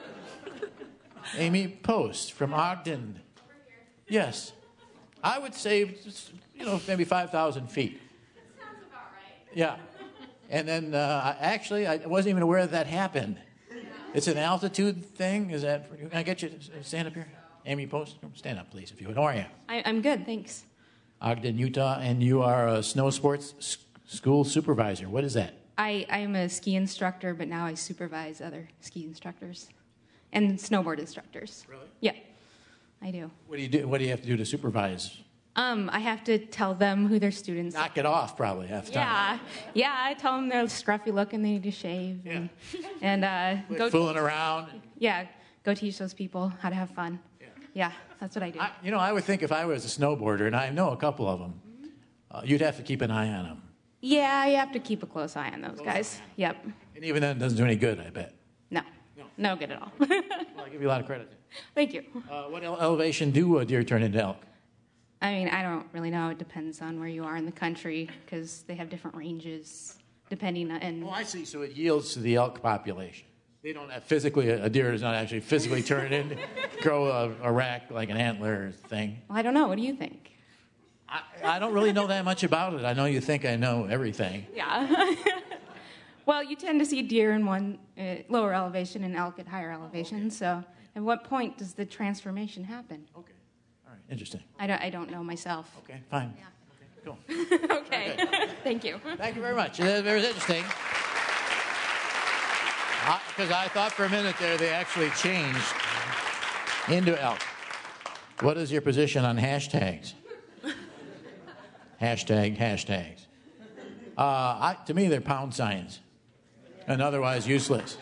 Amy Post from Ogden. Yes. I would say, you know, maybe five thousand feet. Sounds about right. Yeah. And then, uh, actually, I wasn't even aware that that happened. It's an altitude thing? Is that... Can I get you to stand up here? Amy Post, stand up, please, if you would. How are you? I, I'm good, thanks. Ogden, Utah, and you are a snow sports s- school supervisor. What is that? I, I'm a ski instructor, but now I supervise other ski instructors and snowboard instructors. Really? Yeah, I do. What do you do? What do you have to do to supervise? Um, I have to tell them who their students Knock it off, probably, half the time. Yeah, yeah. I tell them they're scruffy looking, they need to shave, and, and uh, go Fooling around. Yeah, go teach those people how to have fun. Yeah, yeah, that's what I do. I, you know, I would think if I was a snowboarder, and I know a couple of them, uh, you'd have to keep an eye on them. Yeah, you have to keep a close eye on those guys. Yep. And even then, it doesn't do any good, I bet. No, no good at all. Well, I give you a lot of credit. Thank you. Uh, what ele- elevation do a deer turn into elk? I mean, I don't really know. It depends on where you are in the country because they have different ranges depending on. And Oh, I see. So it yields to the elk population. They don't have physically, a deer does not actually physically turn in, grow a, a rack like an antler thing. Well, I don't know. What do you think? I, I don't really know that much about it. I know you think I know everything. Yeah. Well, you tend to see deer in one uh, lower elevation and elk at higher elevation. So, at what point does the transformation happen? Okay. All right. Interesting. I don't. I don't know myself. Okay. Fine. Yeah. Cool. Okay. Thank you. Thank you very much. That was interesting. Because I, I thought for a minute there they actually changed into elk. What is your position on hashtags? Hashtag, hashtags. Uh, I, to me, they're pound signs and otherwise useless.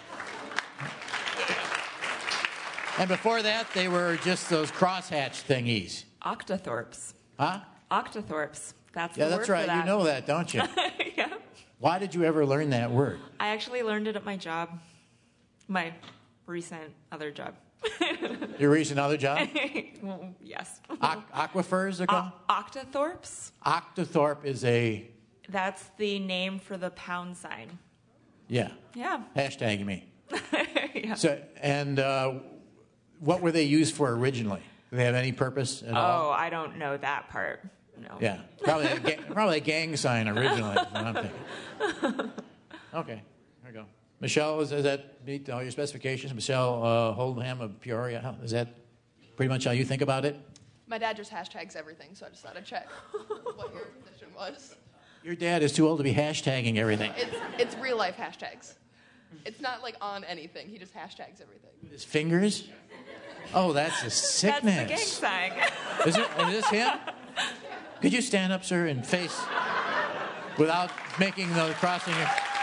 And before that, they were just those crosshatch thingies. Octothorpes. Huh? Octothorpes. That's Yeah, the that's word right. for that. You know that, don't you? Yeah. Why did you ever learn that word? I actually learned it at my job, my recent other job. Your recent other job? Well, yes. Aqu- aquifers, they're called? O- Octothorpes. Octothorpe is a, That's the name for the pound sign. yeah. Yeah. Hashtag you mean. Yeah. So, and uh, what were they used for originally? Do they have any purpose at all? Oh, I don't know that part. No. Yeah, probably a, ga- probably a gang sign originally. Is what I'm thinking. Okay, here we go. Michelle, is, does that meet all your specifications? Michelle uh, Holdham of Peoria. How, is that pretty much how you think about it? My dad just hashtags everything, so I just thought I'd check what your position was. Your dad is too old to be hashtagging everything. It's it's real life hashtags. It's not like on anything. He just hashtags everything. His fingers? Oh, that's a sickness. That's the gang sign. Is, it, is this him? Could you stand up, sir, and face without making the crossing?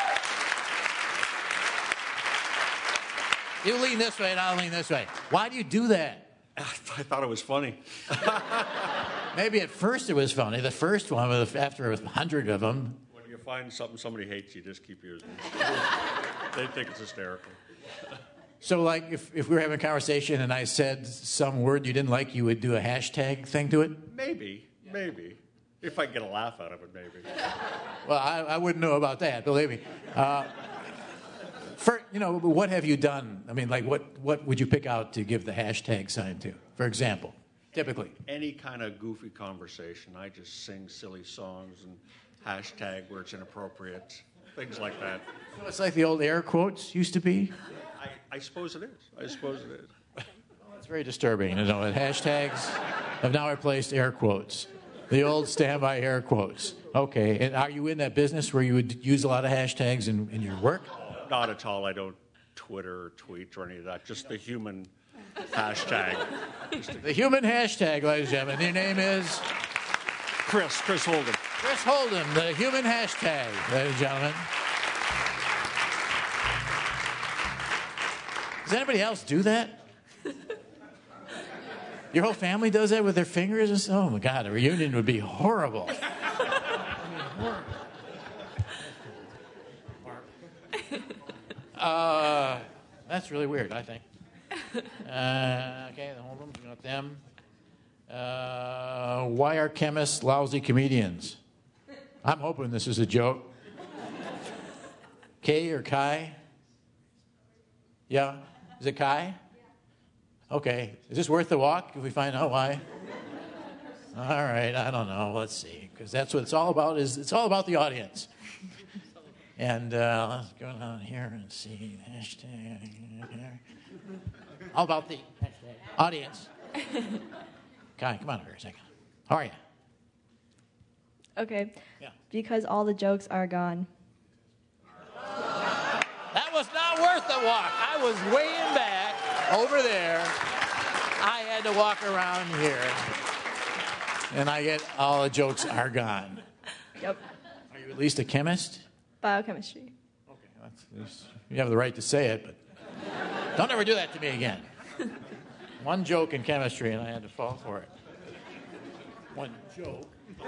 You lean this way, and I'll lean this way. Why do you do that? I thought it was funny. Maybe at first it was funny. The first one, after a hundred of them. When you find something somebody hates, you just keep using it. They think it's hysterical. So, like, if, if we were having a conversation and I said some word you didn't like, you would do a hashtag thing to it? Maybe, maybe. If I get a laugh out of it, maybe. Well, I, I wouldn't know about that, believe me. Uh, for, you know, what have you done? I mean, like, what, what would you pick out to give the hashtag sign to, for example, typically? Any kind of goofy conversation. I just sing silly songs and hashtag where it's inappropriate, things like that. So it's like the old air quotes used to be? I, I suppose it is. I suppose it is. Well, it's very disturbing, you know, that hashtags have now replaced air quotes. The old standby air quotes. Okay, and are you in that business where you would use a lot of hashtags in, in your work? Not at all. I don't Twitter or tweet or any of that. Just the human hashtag. Just The human hashtag, ladies and gentlemen. Your name is? Chris. Chris Holden. Chris Holden, the human hashtag, ladies and gentlemen. Does anybody else do that? Your whole family does that with their fingers? And so, oh, my God, a reunion would be horrible. uh, that's really weird, I think. Uh, okay, hold them. We got them. Uh, why are chemists lousy comedians? I'm hoping this is a joke. Kay or Kai? Yeah? Is it Kai? Okay. Is this worth the walk if we find out why? All right. I don't know. Let's see. Because that's what it's all about. Is It's all about the audience. And uh, let's go down here and see. Hashtag. All about the audience. Kai, come on over here a second. How are you? Okay. Yeah. Because all the jokes are gone. That was not worth the walk. I was way in back over there. I had to walk around here. And I get all the jokes are gone. Yep. Are you at least a chemist? Biochemistry. Okay, that's, you have the right to say it, but don't ever do that to me again. One joke in chemistry, and I had to fall for it. One joke.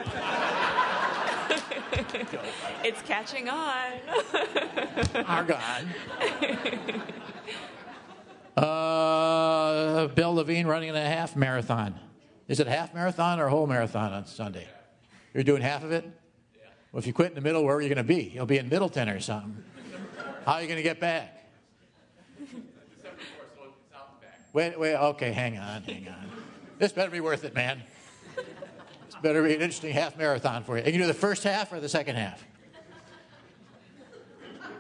It's catching on. Argon. Uh, Bill Levine running a half marathon. Is it a half marathon or a whole marathon on Sunday? You're doing half of it? Well, if you quit in the middle, where are you going to be? You'll be in Middleton or something. How are you going to get back? Wait, wait, okay, hang on, hang on. This better be worth it, man. This better be an interesting half marathon for you. And you do the first half or the second half?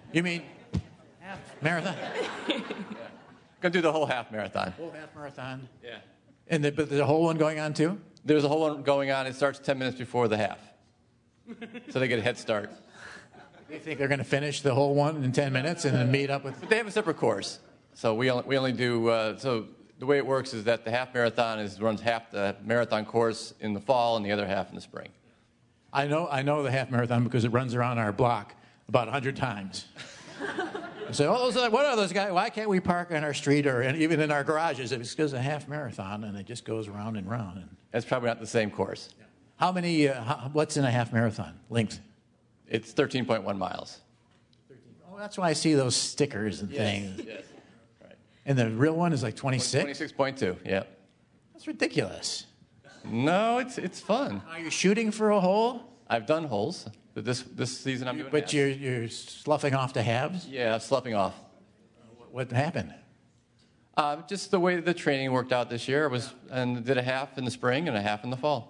You mean half marathon? Gonna do the whole half marathon. Whole half marathon. Yeah. And the, but there's a whole one going on too? There's a whole one going on. It starts ten minutes before the half. So they get a head start. You think they're going to finish the whole one in ten minutes and then meet up with... But they have a separate course. So we only, we only do... Uh, so the way it works is that the half marathon is runs half the marathon course in the fall and the other half in the spring. I know I know the half marathon because it runs around our block about one hundred times. I say, oh, those are, what are those guys? Why can't we park on our street or even in our garages? It's because it's a half marathon and it just goes round and round. And It's probably not the same course. how many? Uh, how, what's in a half marathon length? It's thirteen point one miles. Oh, that's why I see those stickers and Yes, things. yes. Right. And the real one is like twenty-six. twenty-six point two. Yeah. That's ridiculous. No, it's it's fun. Are you shooting for a hole? I've done holes, but this this season I'm doing. But halves. you're you're sloughing off to halves. Yeah, sloughing off. What happened? Uh, just the way the training worked out this year. I was and did a half in the spring and a half in the fall.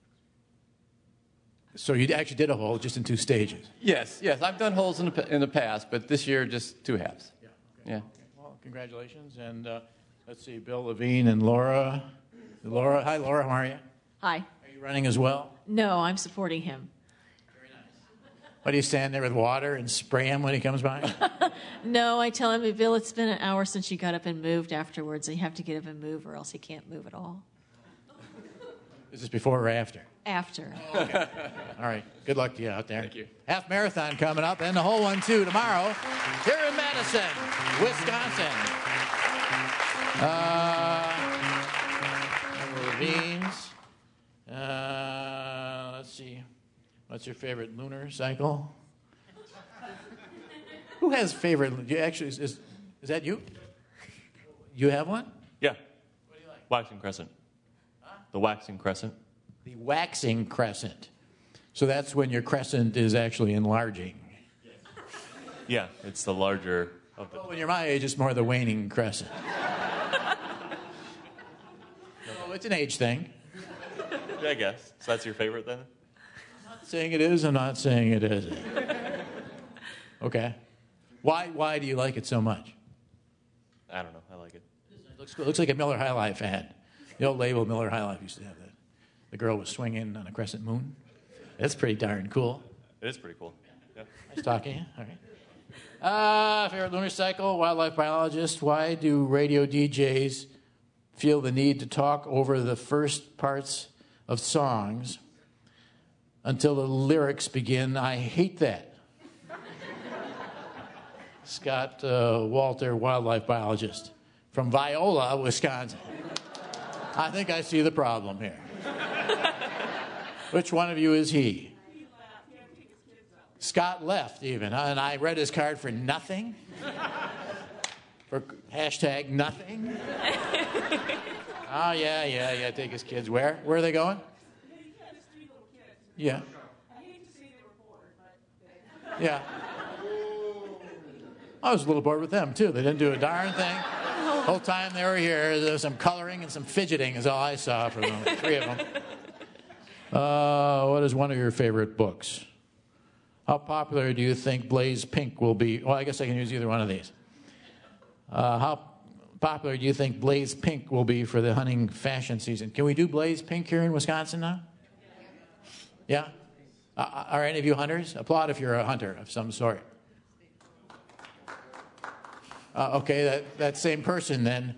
So you actually did a hole just in two stages. Yes, yes. I've done holes in the pa- in the past, but this year just two halves. Yeah. Yeah. Okay. Well, congratulations, and uh, let's see, Bill Levine and Laura. Laura, hi, Laura. How are you? Hi. Are you running as well? No, I'm supporting him. What do you stand there with water and spray him when he comes by? No, I tell him, Bill, it's been an hour since you got up and moved afterwards, and you have to get up and move or else he can't move at all. Is this before or after? After. Oh, okay. All right. Good luck to you out there. Thank you. Half marathon coming up, and the whole one too tomorrow here in Madison, Wisconsin. Uh, Levine's. Uh, let's see. What's your favorite lunar cycle? Who has favorite? You actually is, is is that you? You have one? Yeah. What do you like? Waxing crescent. Huh? The waxing crescent. The waxing crescent. So that's when your crescent is actually enlarging. Yeah, it's the larger of the. Well, when you're my age, it's more the waning crescent. So it's an age thing. Yeah, I guess. So that's your favorite then? I'm not saying it is. I'm not saying it isn't. Okay. Why? Why do you like it so much? I don't know. I like it. It looks, it looks like a Miller High Life ad. The old label Miller High Life used to have that. The girl was swinging on a crescent moon. That's pretty darn cool. It is pretty cool. Yeah. Nice talking to you. All right. Uh, favorite lunar cycle, wildlife biologist. Why do radio D Js feel the need to talk over the first parts of songs until the lyrics begin? I hate that. Scott uh, Walter, wildlife biologist from Viola, Wisconsin. I think I see the problem here. Which one of you is he? Scott left even, and I read his card for nothing. For hashtag nothing. Oh, yeah, yeah, yeah, take his kids. Where? Where are they going? Yeah. Yeah. I was a little bored with them, too. They didn't do a darn thing. The whole time they were here, there was some coloring and some fidgeting is all I saw from them, three of them. Uh, what is one of your favorite books? How popular do you think Blaze Pink will be? Well, I guess I can use either one of these. Uh, how popular do you think Blaze Pink will be for the hunting fashion season? Can we do Blaze Pink here in Wisconsin now? Yeah? Uh, are any of you hunters? Applaud if you're a hunter of some sort. Uh, okay, that, that same person then.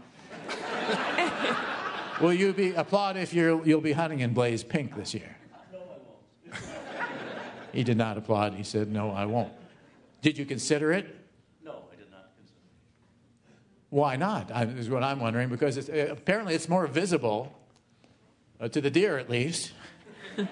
Will you be applaud if you're, you'll be hunting in Blaze Pink this year? No, I won't. He did not applaud. He said, no, I won't. Did you consider it? No, I did not consider it. Why not? I, is what I'm wondering, because it's, uh, apparently it's more visible, uh, to the deer at least, uh,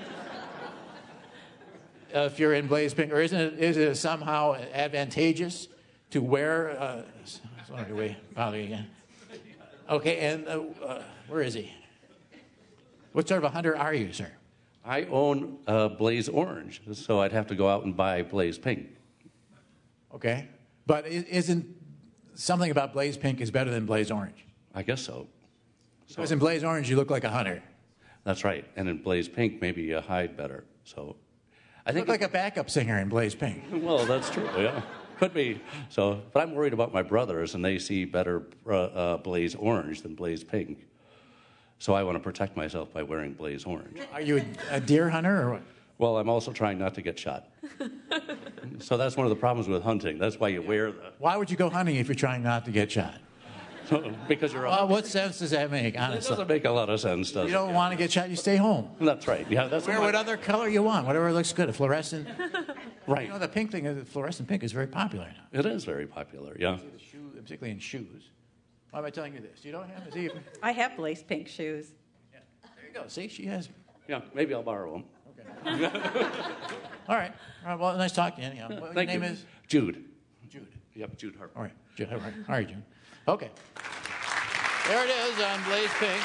if you're in Blaze Pink. Or isn't it, is it somehow advantageous to wear... Uh, sorry, do we bother you again? Okay, and uh, uh, where is he? What sort of a hunter are you, sir? I own uh, Blaze Orange, so I'd have to go out and buy Blaze Pink. Okay, but isn't something about Blaze Pink is better than Blaze Orange? I guess so. Because in Blaze Orange, you look like a hunter. That's right, and in Blaze Pink, maybe you hide better. So, I You think look like a backup singer in Blaze Pink. Well, that's true. Yeah. Could be. So, but I'm worried about my brothers, and they see better uh, uh, Blaze Orange than Blaze Pink. So I want to protect myself by wearing Blaze Orange. Are you a, a deer hunter or what? Well, I'm also trying not to get shot. So that's one of the problems with hunting. That's why you wear the... Why would you go hunting if you're trying not to get shot? Because you're... Well, what sense does that make, honestly? It doesn't make a lot of sense, does it? You don't want to get shot, you stay home. That's right. Yeah, that's Wear what what other color you want, whatever looks good. A fluorescent. Right. You know, the pink thing, the fluorescent pink is very popular now. It is very popular, yeah. The shoe, particularly in shoes. Why am I telling you this? You don't have this even. I have Blaze Pink shoes. Yeah. There you go. See, she has. Yeah, maybe I'll borrow them. Okay. All right. All right. Well, nice talking to you. Anyhow. What Thank your name you. is? Jude. Jude. Yep, Jude Harper. All right. Jude. All right. All right, Jude. Okay. There it is on Blaze Pink.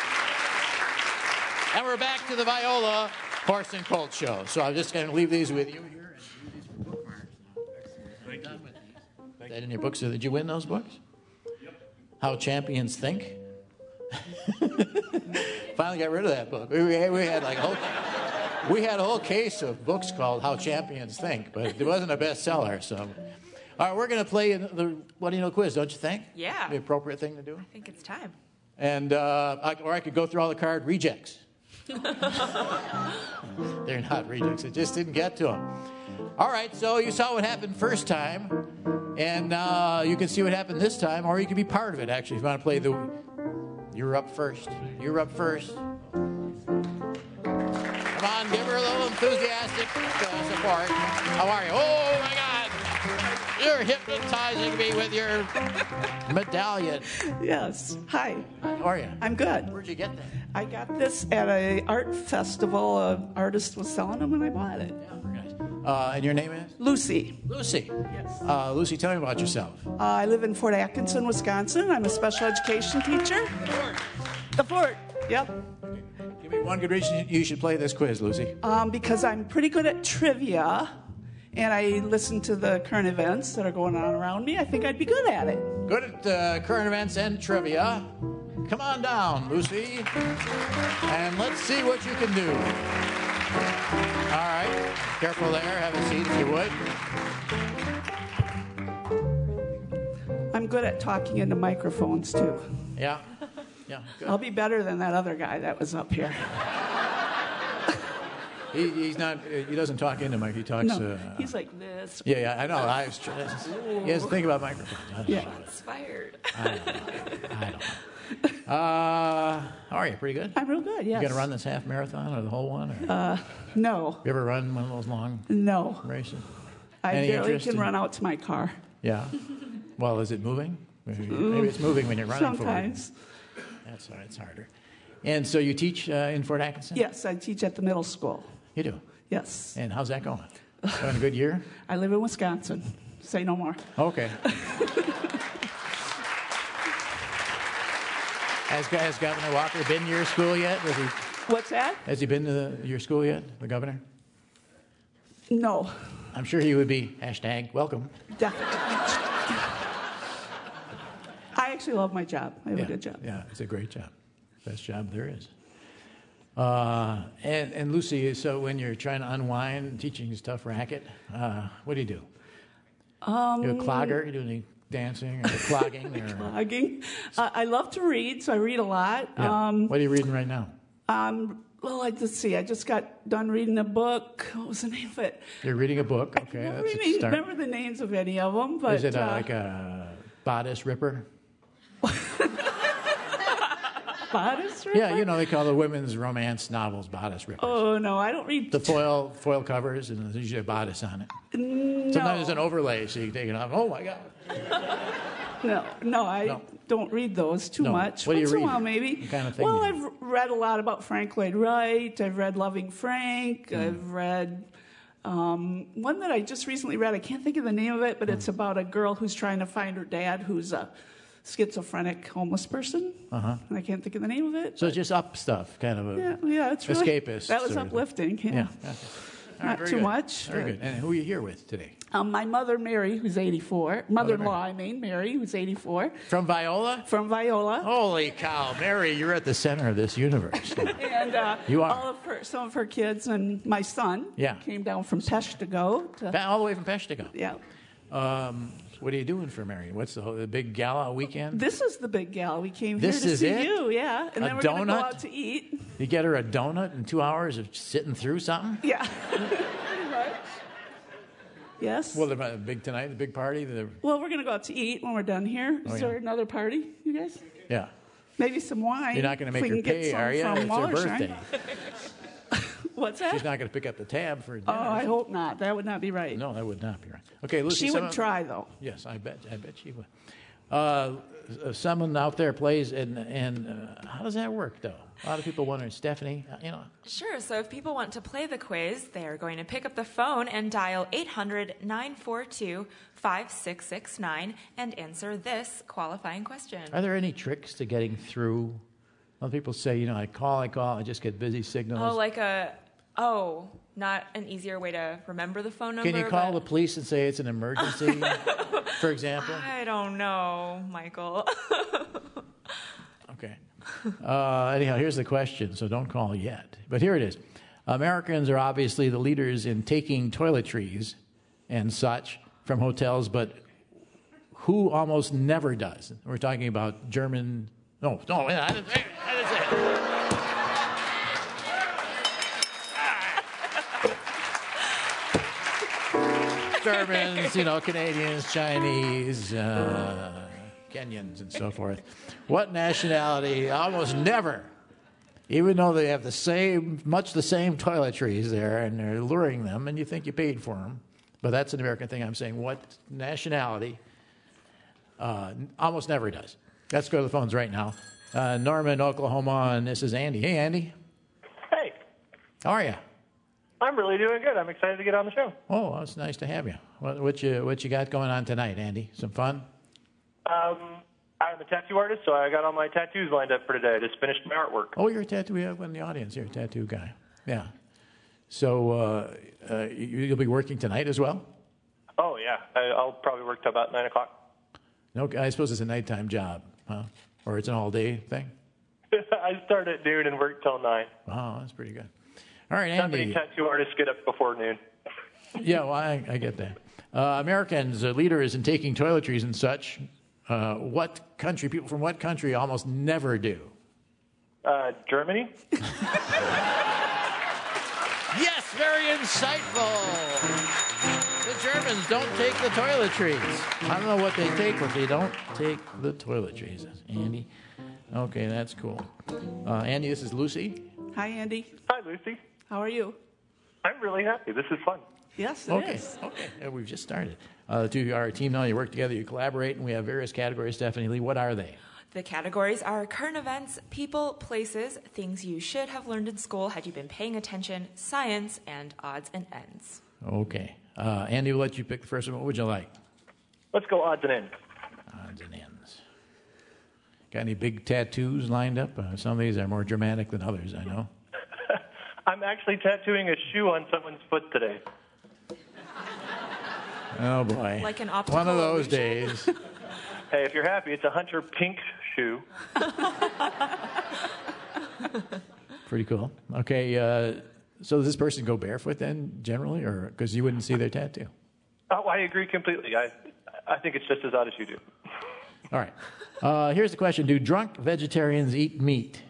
And we're back to the Viola Horse and Colt show. So I'm just going to leave these with you here and do these for bookmarks now. Thank you. Is that in your books? Did you win those books? Yep. How Champions Think? Finally got rid of that book. We, we, we had like a whole we had a whole case of books called How Champions Think, but it wasn't a bestseller. So, all right, we're going to play the What Do You Know quiz, don't you think? Yeah. The appropriate thing to do. I think it's time. And uh, I, or I could go through all the card rejects. They're not rejects. It just didn't get to them. All right, so you saw what happened first time, and uh, you can see what happened this time, or you can be part of it, actually, if you want to play the... You're up first. You're up first. Come on, give her a little enthusiastic uh, support. How are you? Oh, my God. You're hypnotizing me with your medallion. Yes. Hi. How are you? I'm good. Where'd you get that? I got this at an art festival. An artist was selling them, and I bought it. Yeah, very nice. Uh, and your name is? Lucy. Lucy. Yes. Uh, Lucy, tell me about yourself. Uh, I live in Fort Atkinson, Wisconsin. I'm a special education teacher. Fort. The Fort. Yep. Okay. Give me one good reason you should play this quiz, Lucy. Um, because I'm pretty good at trivia, and I listen to the current events that are going on around me. I think I'd be good at it. Good at uh, current events and trivia. Come on down, Lucy, and let's see what you can do. All right. Careful there. Have a seat if you would. I'm good at talking into microphones, too. Yeah. Yeah. Good. I'll be better than that other guy that was up here. He, he's not. He doesn't talk into Mike. He talks. No, uh, he's like this. Yeah, yeah. I know. I was. He has to think about microphones. I don't Yeah. know. It's fired. I don't know. I don't know. Uh, how are you? Pretty good? I'm real good, yes. You going to run this half marathon or the whole one? Or? Uh, no. You ever run one of those long No. races? I Any barely interest can in- run out to my car. Yeah. Well, is it moving? Maybe, maybe it's moving when you're running Sometimes. forward. That's all right. It's harder. And so you teach uh, in Fort Atkinson? Yes, I teach at the middle school. You do? Yes. And how's that going? Having a good year? I live in Wisconsin. Say no more. Okay. Has, has Governor Walker been to your school yet? Has he, What's that? has he been to the, your school yet, the governor? No. I'm sure he would be hashtag welcome. Definitely. I actually love my job. I have yeah. a good job. Yeah, it's a great job. Best job there is. Uh, and, and Lucy, so when you're trying to unwind, teaching is tough racket, uh, what do you do? Um, You a clogger? You do any dancing or clogging? Or? Clogging. Uh, I love to read, so I read a lot. Yeah. Um, What are you reading right now? um, well, I just see. I just got done reading a book. What was the name of it? You're reading a book. Okay, I don't that's a really start. remember the names of any of them, but Is it uh, uh, like a bodice ripper? bodice ripper? Yeah, you know they call the women's romance novels bodice rippers. Oh no, I don't read. The foil foil covers, and there's usually a bodice on it. No. Sometimes there's an overlay, so you can take it off. Oh my God! No, no, I No. don't read those too No. much. What do you Once in a read? while, maybe. What kind of thing Well, do I've read a lot about Frank Lloyd Wright. I've read Loving Frank. Hmm. I've read um, one that I just recently read. I can't think of the name of it, but Hmm. it's about a girl who's trying to find her dad, who's a schizophrenic homeless person. Uh-huh. And I can't think of the name of it. So it's just up stuff, kind of a Yeah, yeah, it's really escapist. That was sort of thing. uplifting. Yeah, Yeah. yeah. All right, not very too good. much. Very but- good. And who are you here with today? Um, my mother, Mary, who's eighty-four. Mother-in-law, I mean, Mary, who's eighty-four. From Viola? From Viola. Holy cow, Mary, you're at the center of this universe. And uh, You are. all of her, some of her kids and my son Yeah. came down from Peshtigo. To, All the way from Peshtigo. yeah. Um, what are you doing for Marion? What's the, whole, the big gala weekend? This is the big gala. We came This here to is see it? you, yeah. And A then we're going to go donut? out to eat. You get her a donut in two hours of sitting through something? Yeah. Right. Yes. Well, the uh, big tonight, the big party. The, Well, we're going to go out to eat when we're done here. Is Oh, yeah. there another party, you guys? yeah. Maybe some wine. You're not going to if make we her can get pay, some are you? from It's her Wallerstein. birthday. What's that? She's not going to pick up the tab for dinner. Oh, I hope not. That would not be right. No, that would not be right. Okay, Lucy. She would someone- try, though. Yes, I bet. I bet she would. Uh, uh, someone out there plays, and and uh, how does that work, though? A lot of people wondering, Stephanie. uh, You know, Sure. So if people want to play the quiz, they are going to pick up the phone and dial eight hundred, nine four two, five six six nine and answer this qualifying question. are there any tricks to getting through? A lot of people say, you know, I call, I call, I just get busy signals. Oh, like a, oh, not an easier way to remember the phone number. Can you call but the police and say it's an emergency, for example? I don't know, Michael. Okay. Uh, anyhow, here's the question, so don't call yet. But here it is. Americans are obviously the leaders in taking toiletries and such from hotels, but who almost never does? We're talking about German... No, no, I didn't, I didn't say it. Germans, you know, Canadians, Chinese, uh, Kenyans, and so forth. What nationality almost never, even though they have the same, much the same toiletries there, and they're luring them, and you think you paid for them, but that's an American thing. I'm saying, what nationality uh, almost never does? Let's go to the phones right now. Uh, Norman, Oklahoma, and this is Andy. Hey, Andy. Hey. How are you? I'm really doing good. I'm excited to get on the show. Oh, well, it's nice to have you. What, what you what you got going on tonight, Andy? Some fun? Um, I'm a tattoo artist, so I got all my tattoos lined up for today. I just finished my artwork. Oh, you're a tattoo. We have one in the audience here, a tattoo guy. Yeah. So uh, uh, you- you'll be working tonight as well? Oh, yeah. I, I'll probably work till about nine o'clock. No, I suppose it's a nighttime job, huh? Or it's an all-day thing? I start at noon and work till nine. Wow, that's pretty good. All right, Not many Andy. tattoo artists get up before noon. Yeah, well, I, I get that. Uh, Americans, uh, leaders in taking toiletries and such. Uh, what country, people from what country almost never do? Uh, Germany? Yes, very insightful. The Germans don't take the toiletries. I don't know what they take, but they don't take the toiletries. Andy. Okay, that's cool. Uh, Andy, this is Lucy. Hi, Andy. Hi, Lucy. How are you? I'm really happy. This is fun. Yes, it okay, is. okay. Uh, we've just started. Uh, the two of you are a team now. You work together, you collaborate, and we have various categories. Stephanie Lee, what are they? The categories are current events, people, places, things you should have learned in school had you been paying attention, science, and odds and ends. Okay. Uh, Andy, we'll let you pick the first one. What would you like? Let's go odds and ends. Odds and ends. Got any big tattoos lined up? Uh, some of these are more dramatic than others, I know. I'm actually tattooing a shoe on someone's foot today. Oh, boy. Like an optical One of those illusion. days. Hey, if you're happy, it's a Hunter pink shoe. Pretty cool. Okay, uh, so does this person go barefoot then, generally, or because you wouldn't see their tattoo? Oh, I agree completely. I, I think it's just as odd as you do. All right. Uh, here's the question. Do drunk vegetarians eat meat?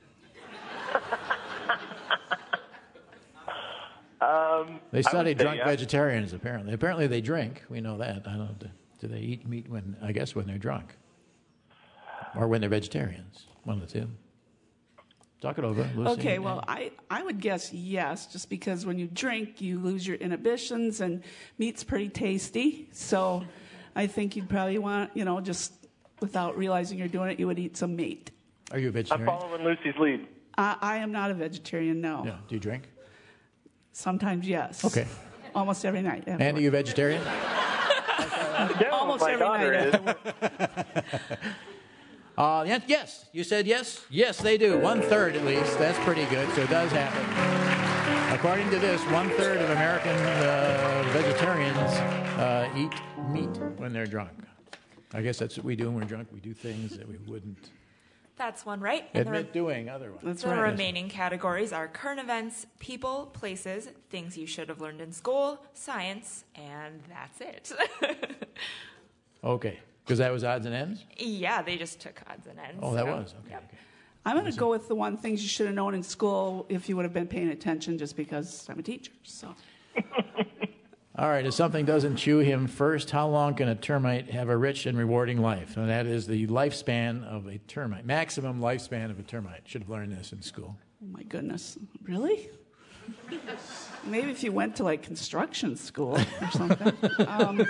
Um, They I would study say drunk yeah. vegetarians, apparently. Apparently they drink. We know that. I don't know. Do they eat meat when, I guess, when they're drunk? Or when they're vegetarians? One of the two. Talk it over, Lucy. Okay, well, I, I would guess yes, just because when you drink, you lose your inhibitions, and meat's pretty tasty. So I think you'd probably want, you know, just without realizing you're doing it, you would eat some meat. Are you a I'm vegetarian? following Lucy's lead. I, I am not a vegetarian, no. Yeah. Do you drink? Sometimes, yes. Okay. Almost every night. Andy, you a vegetarian? Almost my every daughter night. is. Uh, yes, yes, you said yes? Yes, they do. One third at least. That's pretty good, so it does happen. According to this, one third of American uh, vegetarians uh, eat meat when they're drunk. I guess that's what we do when we're drunk. We do things that we wouldn't That's one right. And the Admit re- doing otherwise. That's the right. remaining categories are current events, people, places, things you should have learned in school, science, and that's it. Okay, because that was odds and ends? Yeah, they just took odds and ends. Oh, that so- was? Okay, okay. I'm going to go with the one things you should have known in school if you would have been paying attention, just because I'm a teacher. So All right, if something doesn't chew him first, how long can a termite have a rich and rewarding life? And that is the lifespan of a termite, maximum lifespan of a termite. Should have learned this in school. Oh my goodness, really? Maybe if you went to like construction school or something. um,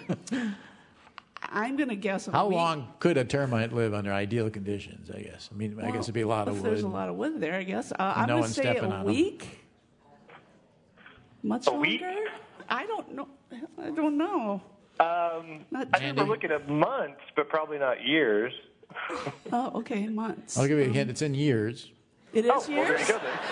I'm going to guess. A How week. long could a termite live under ideal conditions, I guess? I mean, I Well, guess it'd be a lot of if wood. There's a lot of wood there, I guess. Uh, I'm no going to one's say stepping a on 'em. week. Much A longer? week? I don't know. I don't know. Um, Not I think we're looking at months, but probably not years. Oh, okay, months. I'll give you a hint. It's in years. It is Oh, well, there years. you go then.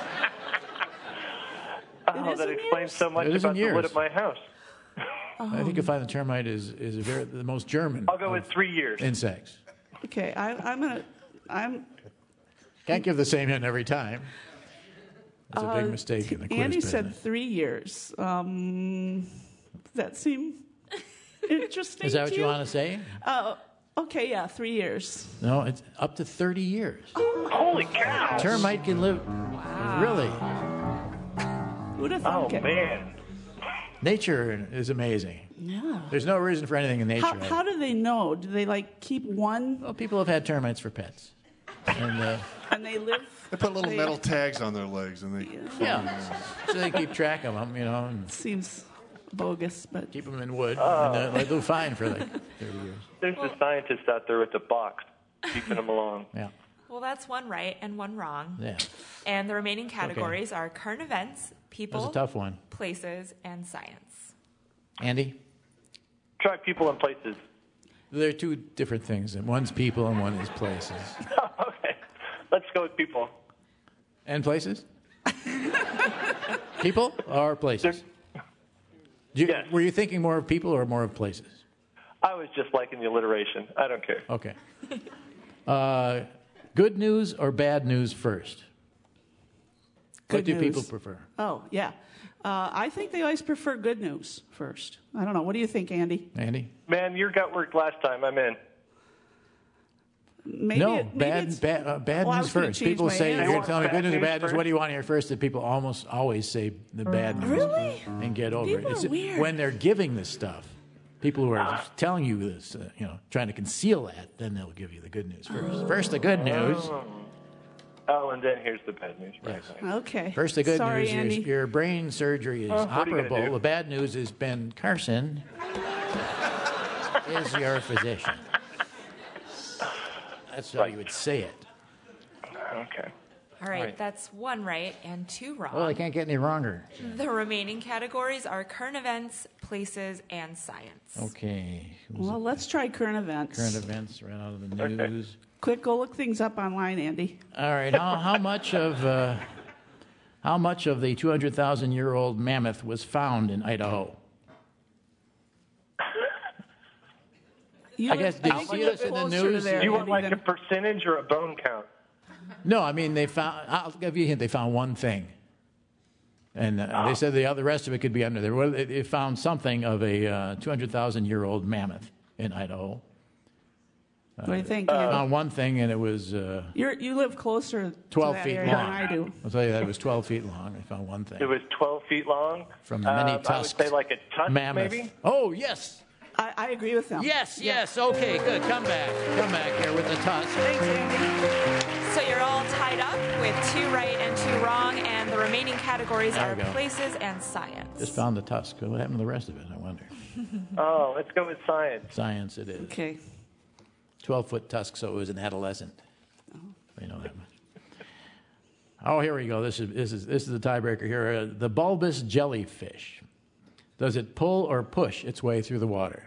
Oh, that explains so much It is in about the wood years. at my house. I think you'll find the termite is, is a very, the most German I'll go with three years. insects. Okay, I, I'm gonna. I'm. Can't give the same hint every time. That's a uh, big mistake in the quiz Andy business. said three years. Um, does that seem interesting? Is that what to you want to say? Uh, okay, yeah, three years. No, it's up to thirty years. Holy cow! Termite can live. Really? Who'd have Oh, thunk it? man. Nature is amazing. Yeah. There's no reason for anything in nature. How, how do they know? Do they like keep one? Well, people have had termites for pets. And, uh, And they live. They put little they- metal tags on their legs, and they yeah. So they keep track of them, you know, and Seems bogus, but keep them in wood. Oh. And they'll do fine for like thirty years. There's a scientist out there with the box keeping them along. Yeah. Well, that's one right and one wrong. Yeah. And the remaining categories are current events, people, That was a tough one. places, and science. Andy? Try people and places. They're two different things. And one's people and one is places. Okay. Let's go with people. And places? People or places? Do you, Were you thinking more of people or more of places? I was just liking the alliteration. I don't care. Okay. Uh, good news or bad news first? what Good do news. people prefer? Oh, yeah. Uh, I think they always prefer good news first. I don't know. What do you think, Andy? Andy? Man, your gut worked last time. I'm in. Maybe no, it- maybe bad, it's- bad, uh, bad Well, I news was gonna first. change People my say, answer. you're going to tell me Bad good news or news bad news. first? What do you want to hear first? That people almost always say the bad news. Really? And get over People it. are It's weird. when they're giving this stuff, people who are telling you this, uh, you know, trying to conceal that, then they'll give you the good news first. First, the good news. Oh, oh and then here's the bad news. Right. Okay. First, the good Sorry, news Andy. is your brain surgery is Oh, what are you gonna operable. do? The bad news is Ben Carson is your physician. That's how you would say it. Okay. All right, Right. that's one right and two wrong. Well, I can't get any wronger. The remaining categories are current events, places, and science. Okay. Well, let's try current events. Current events right out of the news. Quick, go look things up online, Andy. All right. How, how much of uh, how much of the two hundred thousand year old mammoth was found in Idaho? You I guess, did you see this in the news? Do you want like a percentage or a bone count? No, I mean they found. I'll give you a hint. They found one thing, and uh, they said the other rest of it could be under there. Well, they, they found something of a uh, two hundred thousand year old mammoth in Idaho. What do you think, They Andy? found one thing, and it was uh, You're, you live closer twelve to that feet area long. than I do. I'll tell you that it was twelve feet long. They found one thing It was twelve feet long. from the many Um, I would tusked say like a tusk, mammoth. maybe. Oh yes, I, I agree with them. yes, yes. Okay, good. Come back, come back here with the tusk. Thanks, Andy. So you're all tied up with two right and two wrong, and the remaining categories There are we go. places and science. Just found the tusk. What happened to the rest of it? I wonder. Oh, let's go with science. Science it is. Okay. twelve-foot tusk, so it was an adolescent. We know that much. Oh, here we go. This is this is this is the tiebreaker here. Uh, the bulbous jellyfish. Does it pull or push its way through the water?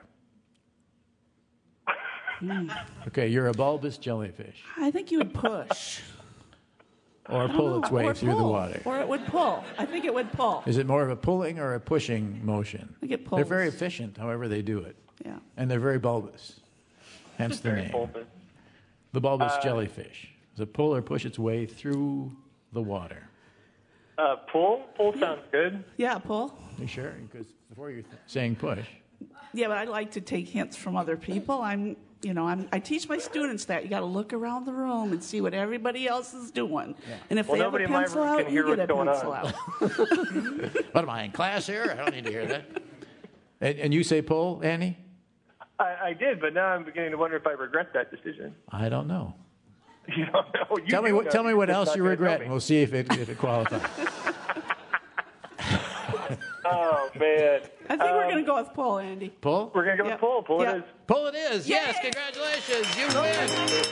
Okay, you're a bulbous jellyfish. I think you would push. Or I don't pull know. its way Or through the pull. water. Or it would pull. I think it would pull. Is it more of a pulling or a pushing motion? I think it They're pulls. very efficient, however they do it. Yeah. And they're very bulbous. Hence the Very name. bulbous. The bulbous Uh, jellyfish. Does it pull or push its way through the water? Uh, pull? Pull sounds good. Yeah, pull. You sure? Because before you're th- saying push. Yeah, but I like to take hints from other people. I'm, you know, I'm, I teach my students that you got to look around the room and see what everybody else is doing. And if Well, they have a nobody in my pencil room out, can you hear get a what's pencil going out. What am I, in class here? I don't need to hear that. And, and you say pull, Annie? I, I did, but now I'm beginning to wonder if I regret that decision. I don't know. You don't know. You tell me do what. know. Tell me what You're else just you not gonna regret, tell and me. we'll see if it if it qualifies. Oh man! I think we're going to go with pull, Andy. Pull? We're going to go with pull. Pull Yeah. it is. Pull it is. Yay! Yes, congratulations. You win.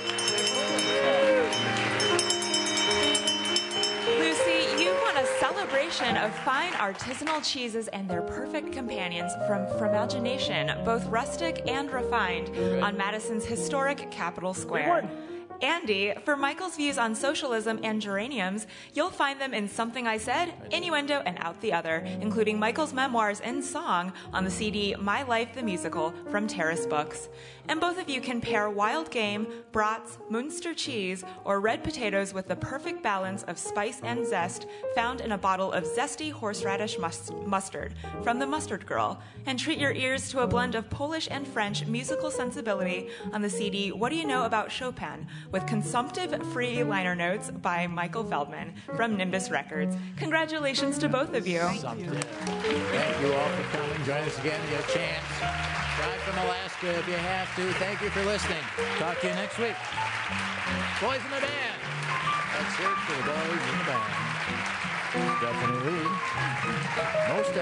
Lucy, you won a celebration of fine artisanal cheeses and their perfect companions from Fromagination, both rustic and refined, on Madison's historic Capitol Square. Andy, for Michael's views on socialism and geraniums, you'll find them in Something I Said, Innuendo, and Out the Other, including Michael's memoirs and song on the C D My Life the Musical from Terrace Books. And both of you can pair wild game, brats, Munster cheese, or red potatoes with the perfect balance of spice and zest found in a bottle of zesty horseradish mus- mustard from the Mustard Girl, and treat your ears to a blend of Polish and French musical sensibility on the C D What Do You Know About Chopin, with consumptive-free liner notes by Michael Feldman from Nimbus Records. Congratulations to both of you. Thank you. Thank you all for coming. Join us again. Get a chance. Drive from Alaska if you have to. Thank you for listening. Talk to you next week. Boys in the band. Let's hear it for the boys in the band. Stephanie Lee. Most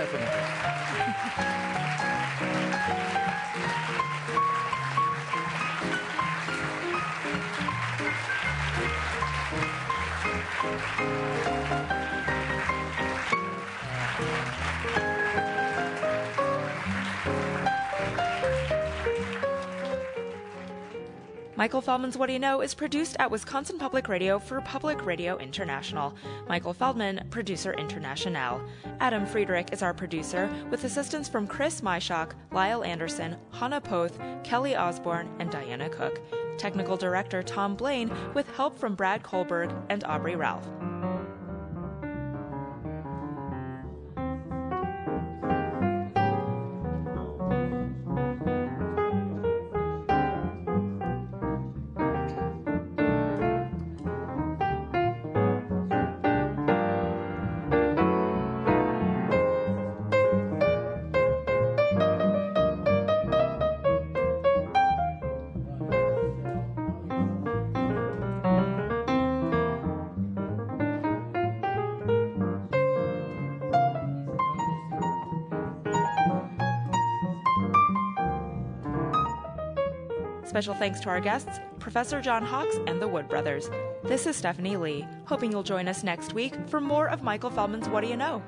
Michael Feldman's What Do You Know is produced at Wisconsin Public Radio for Public Radio International. Michael Feldman, producer international. Adam Friedrich is our producer, with assistance from Chris Myshock, Lyle Anderson, Hannah Poth, Kelly Osborne, and Diana Cook. Technical director Tom Blaine, with help from Brad Kohlberg and Aubrey Ralph. Special thanks to our guests, Professor John Hawks and the Wood Brothers. This is Stephanie Lee, hoping you'll join us next week for more of Michael Feldman's What Do You Know?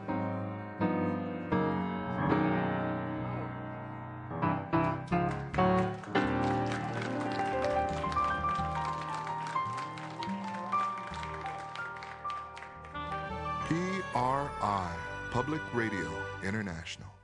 P R I, Public Radio International.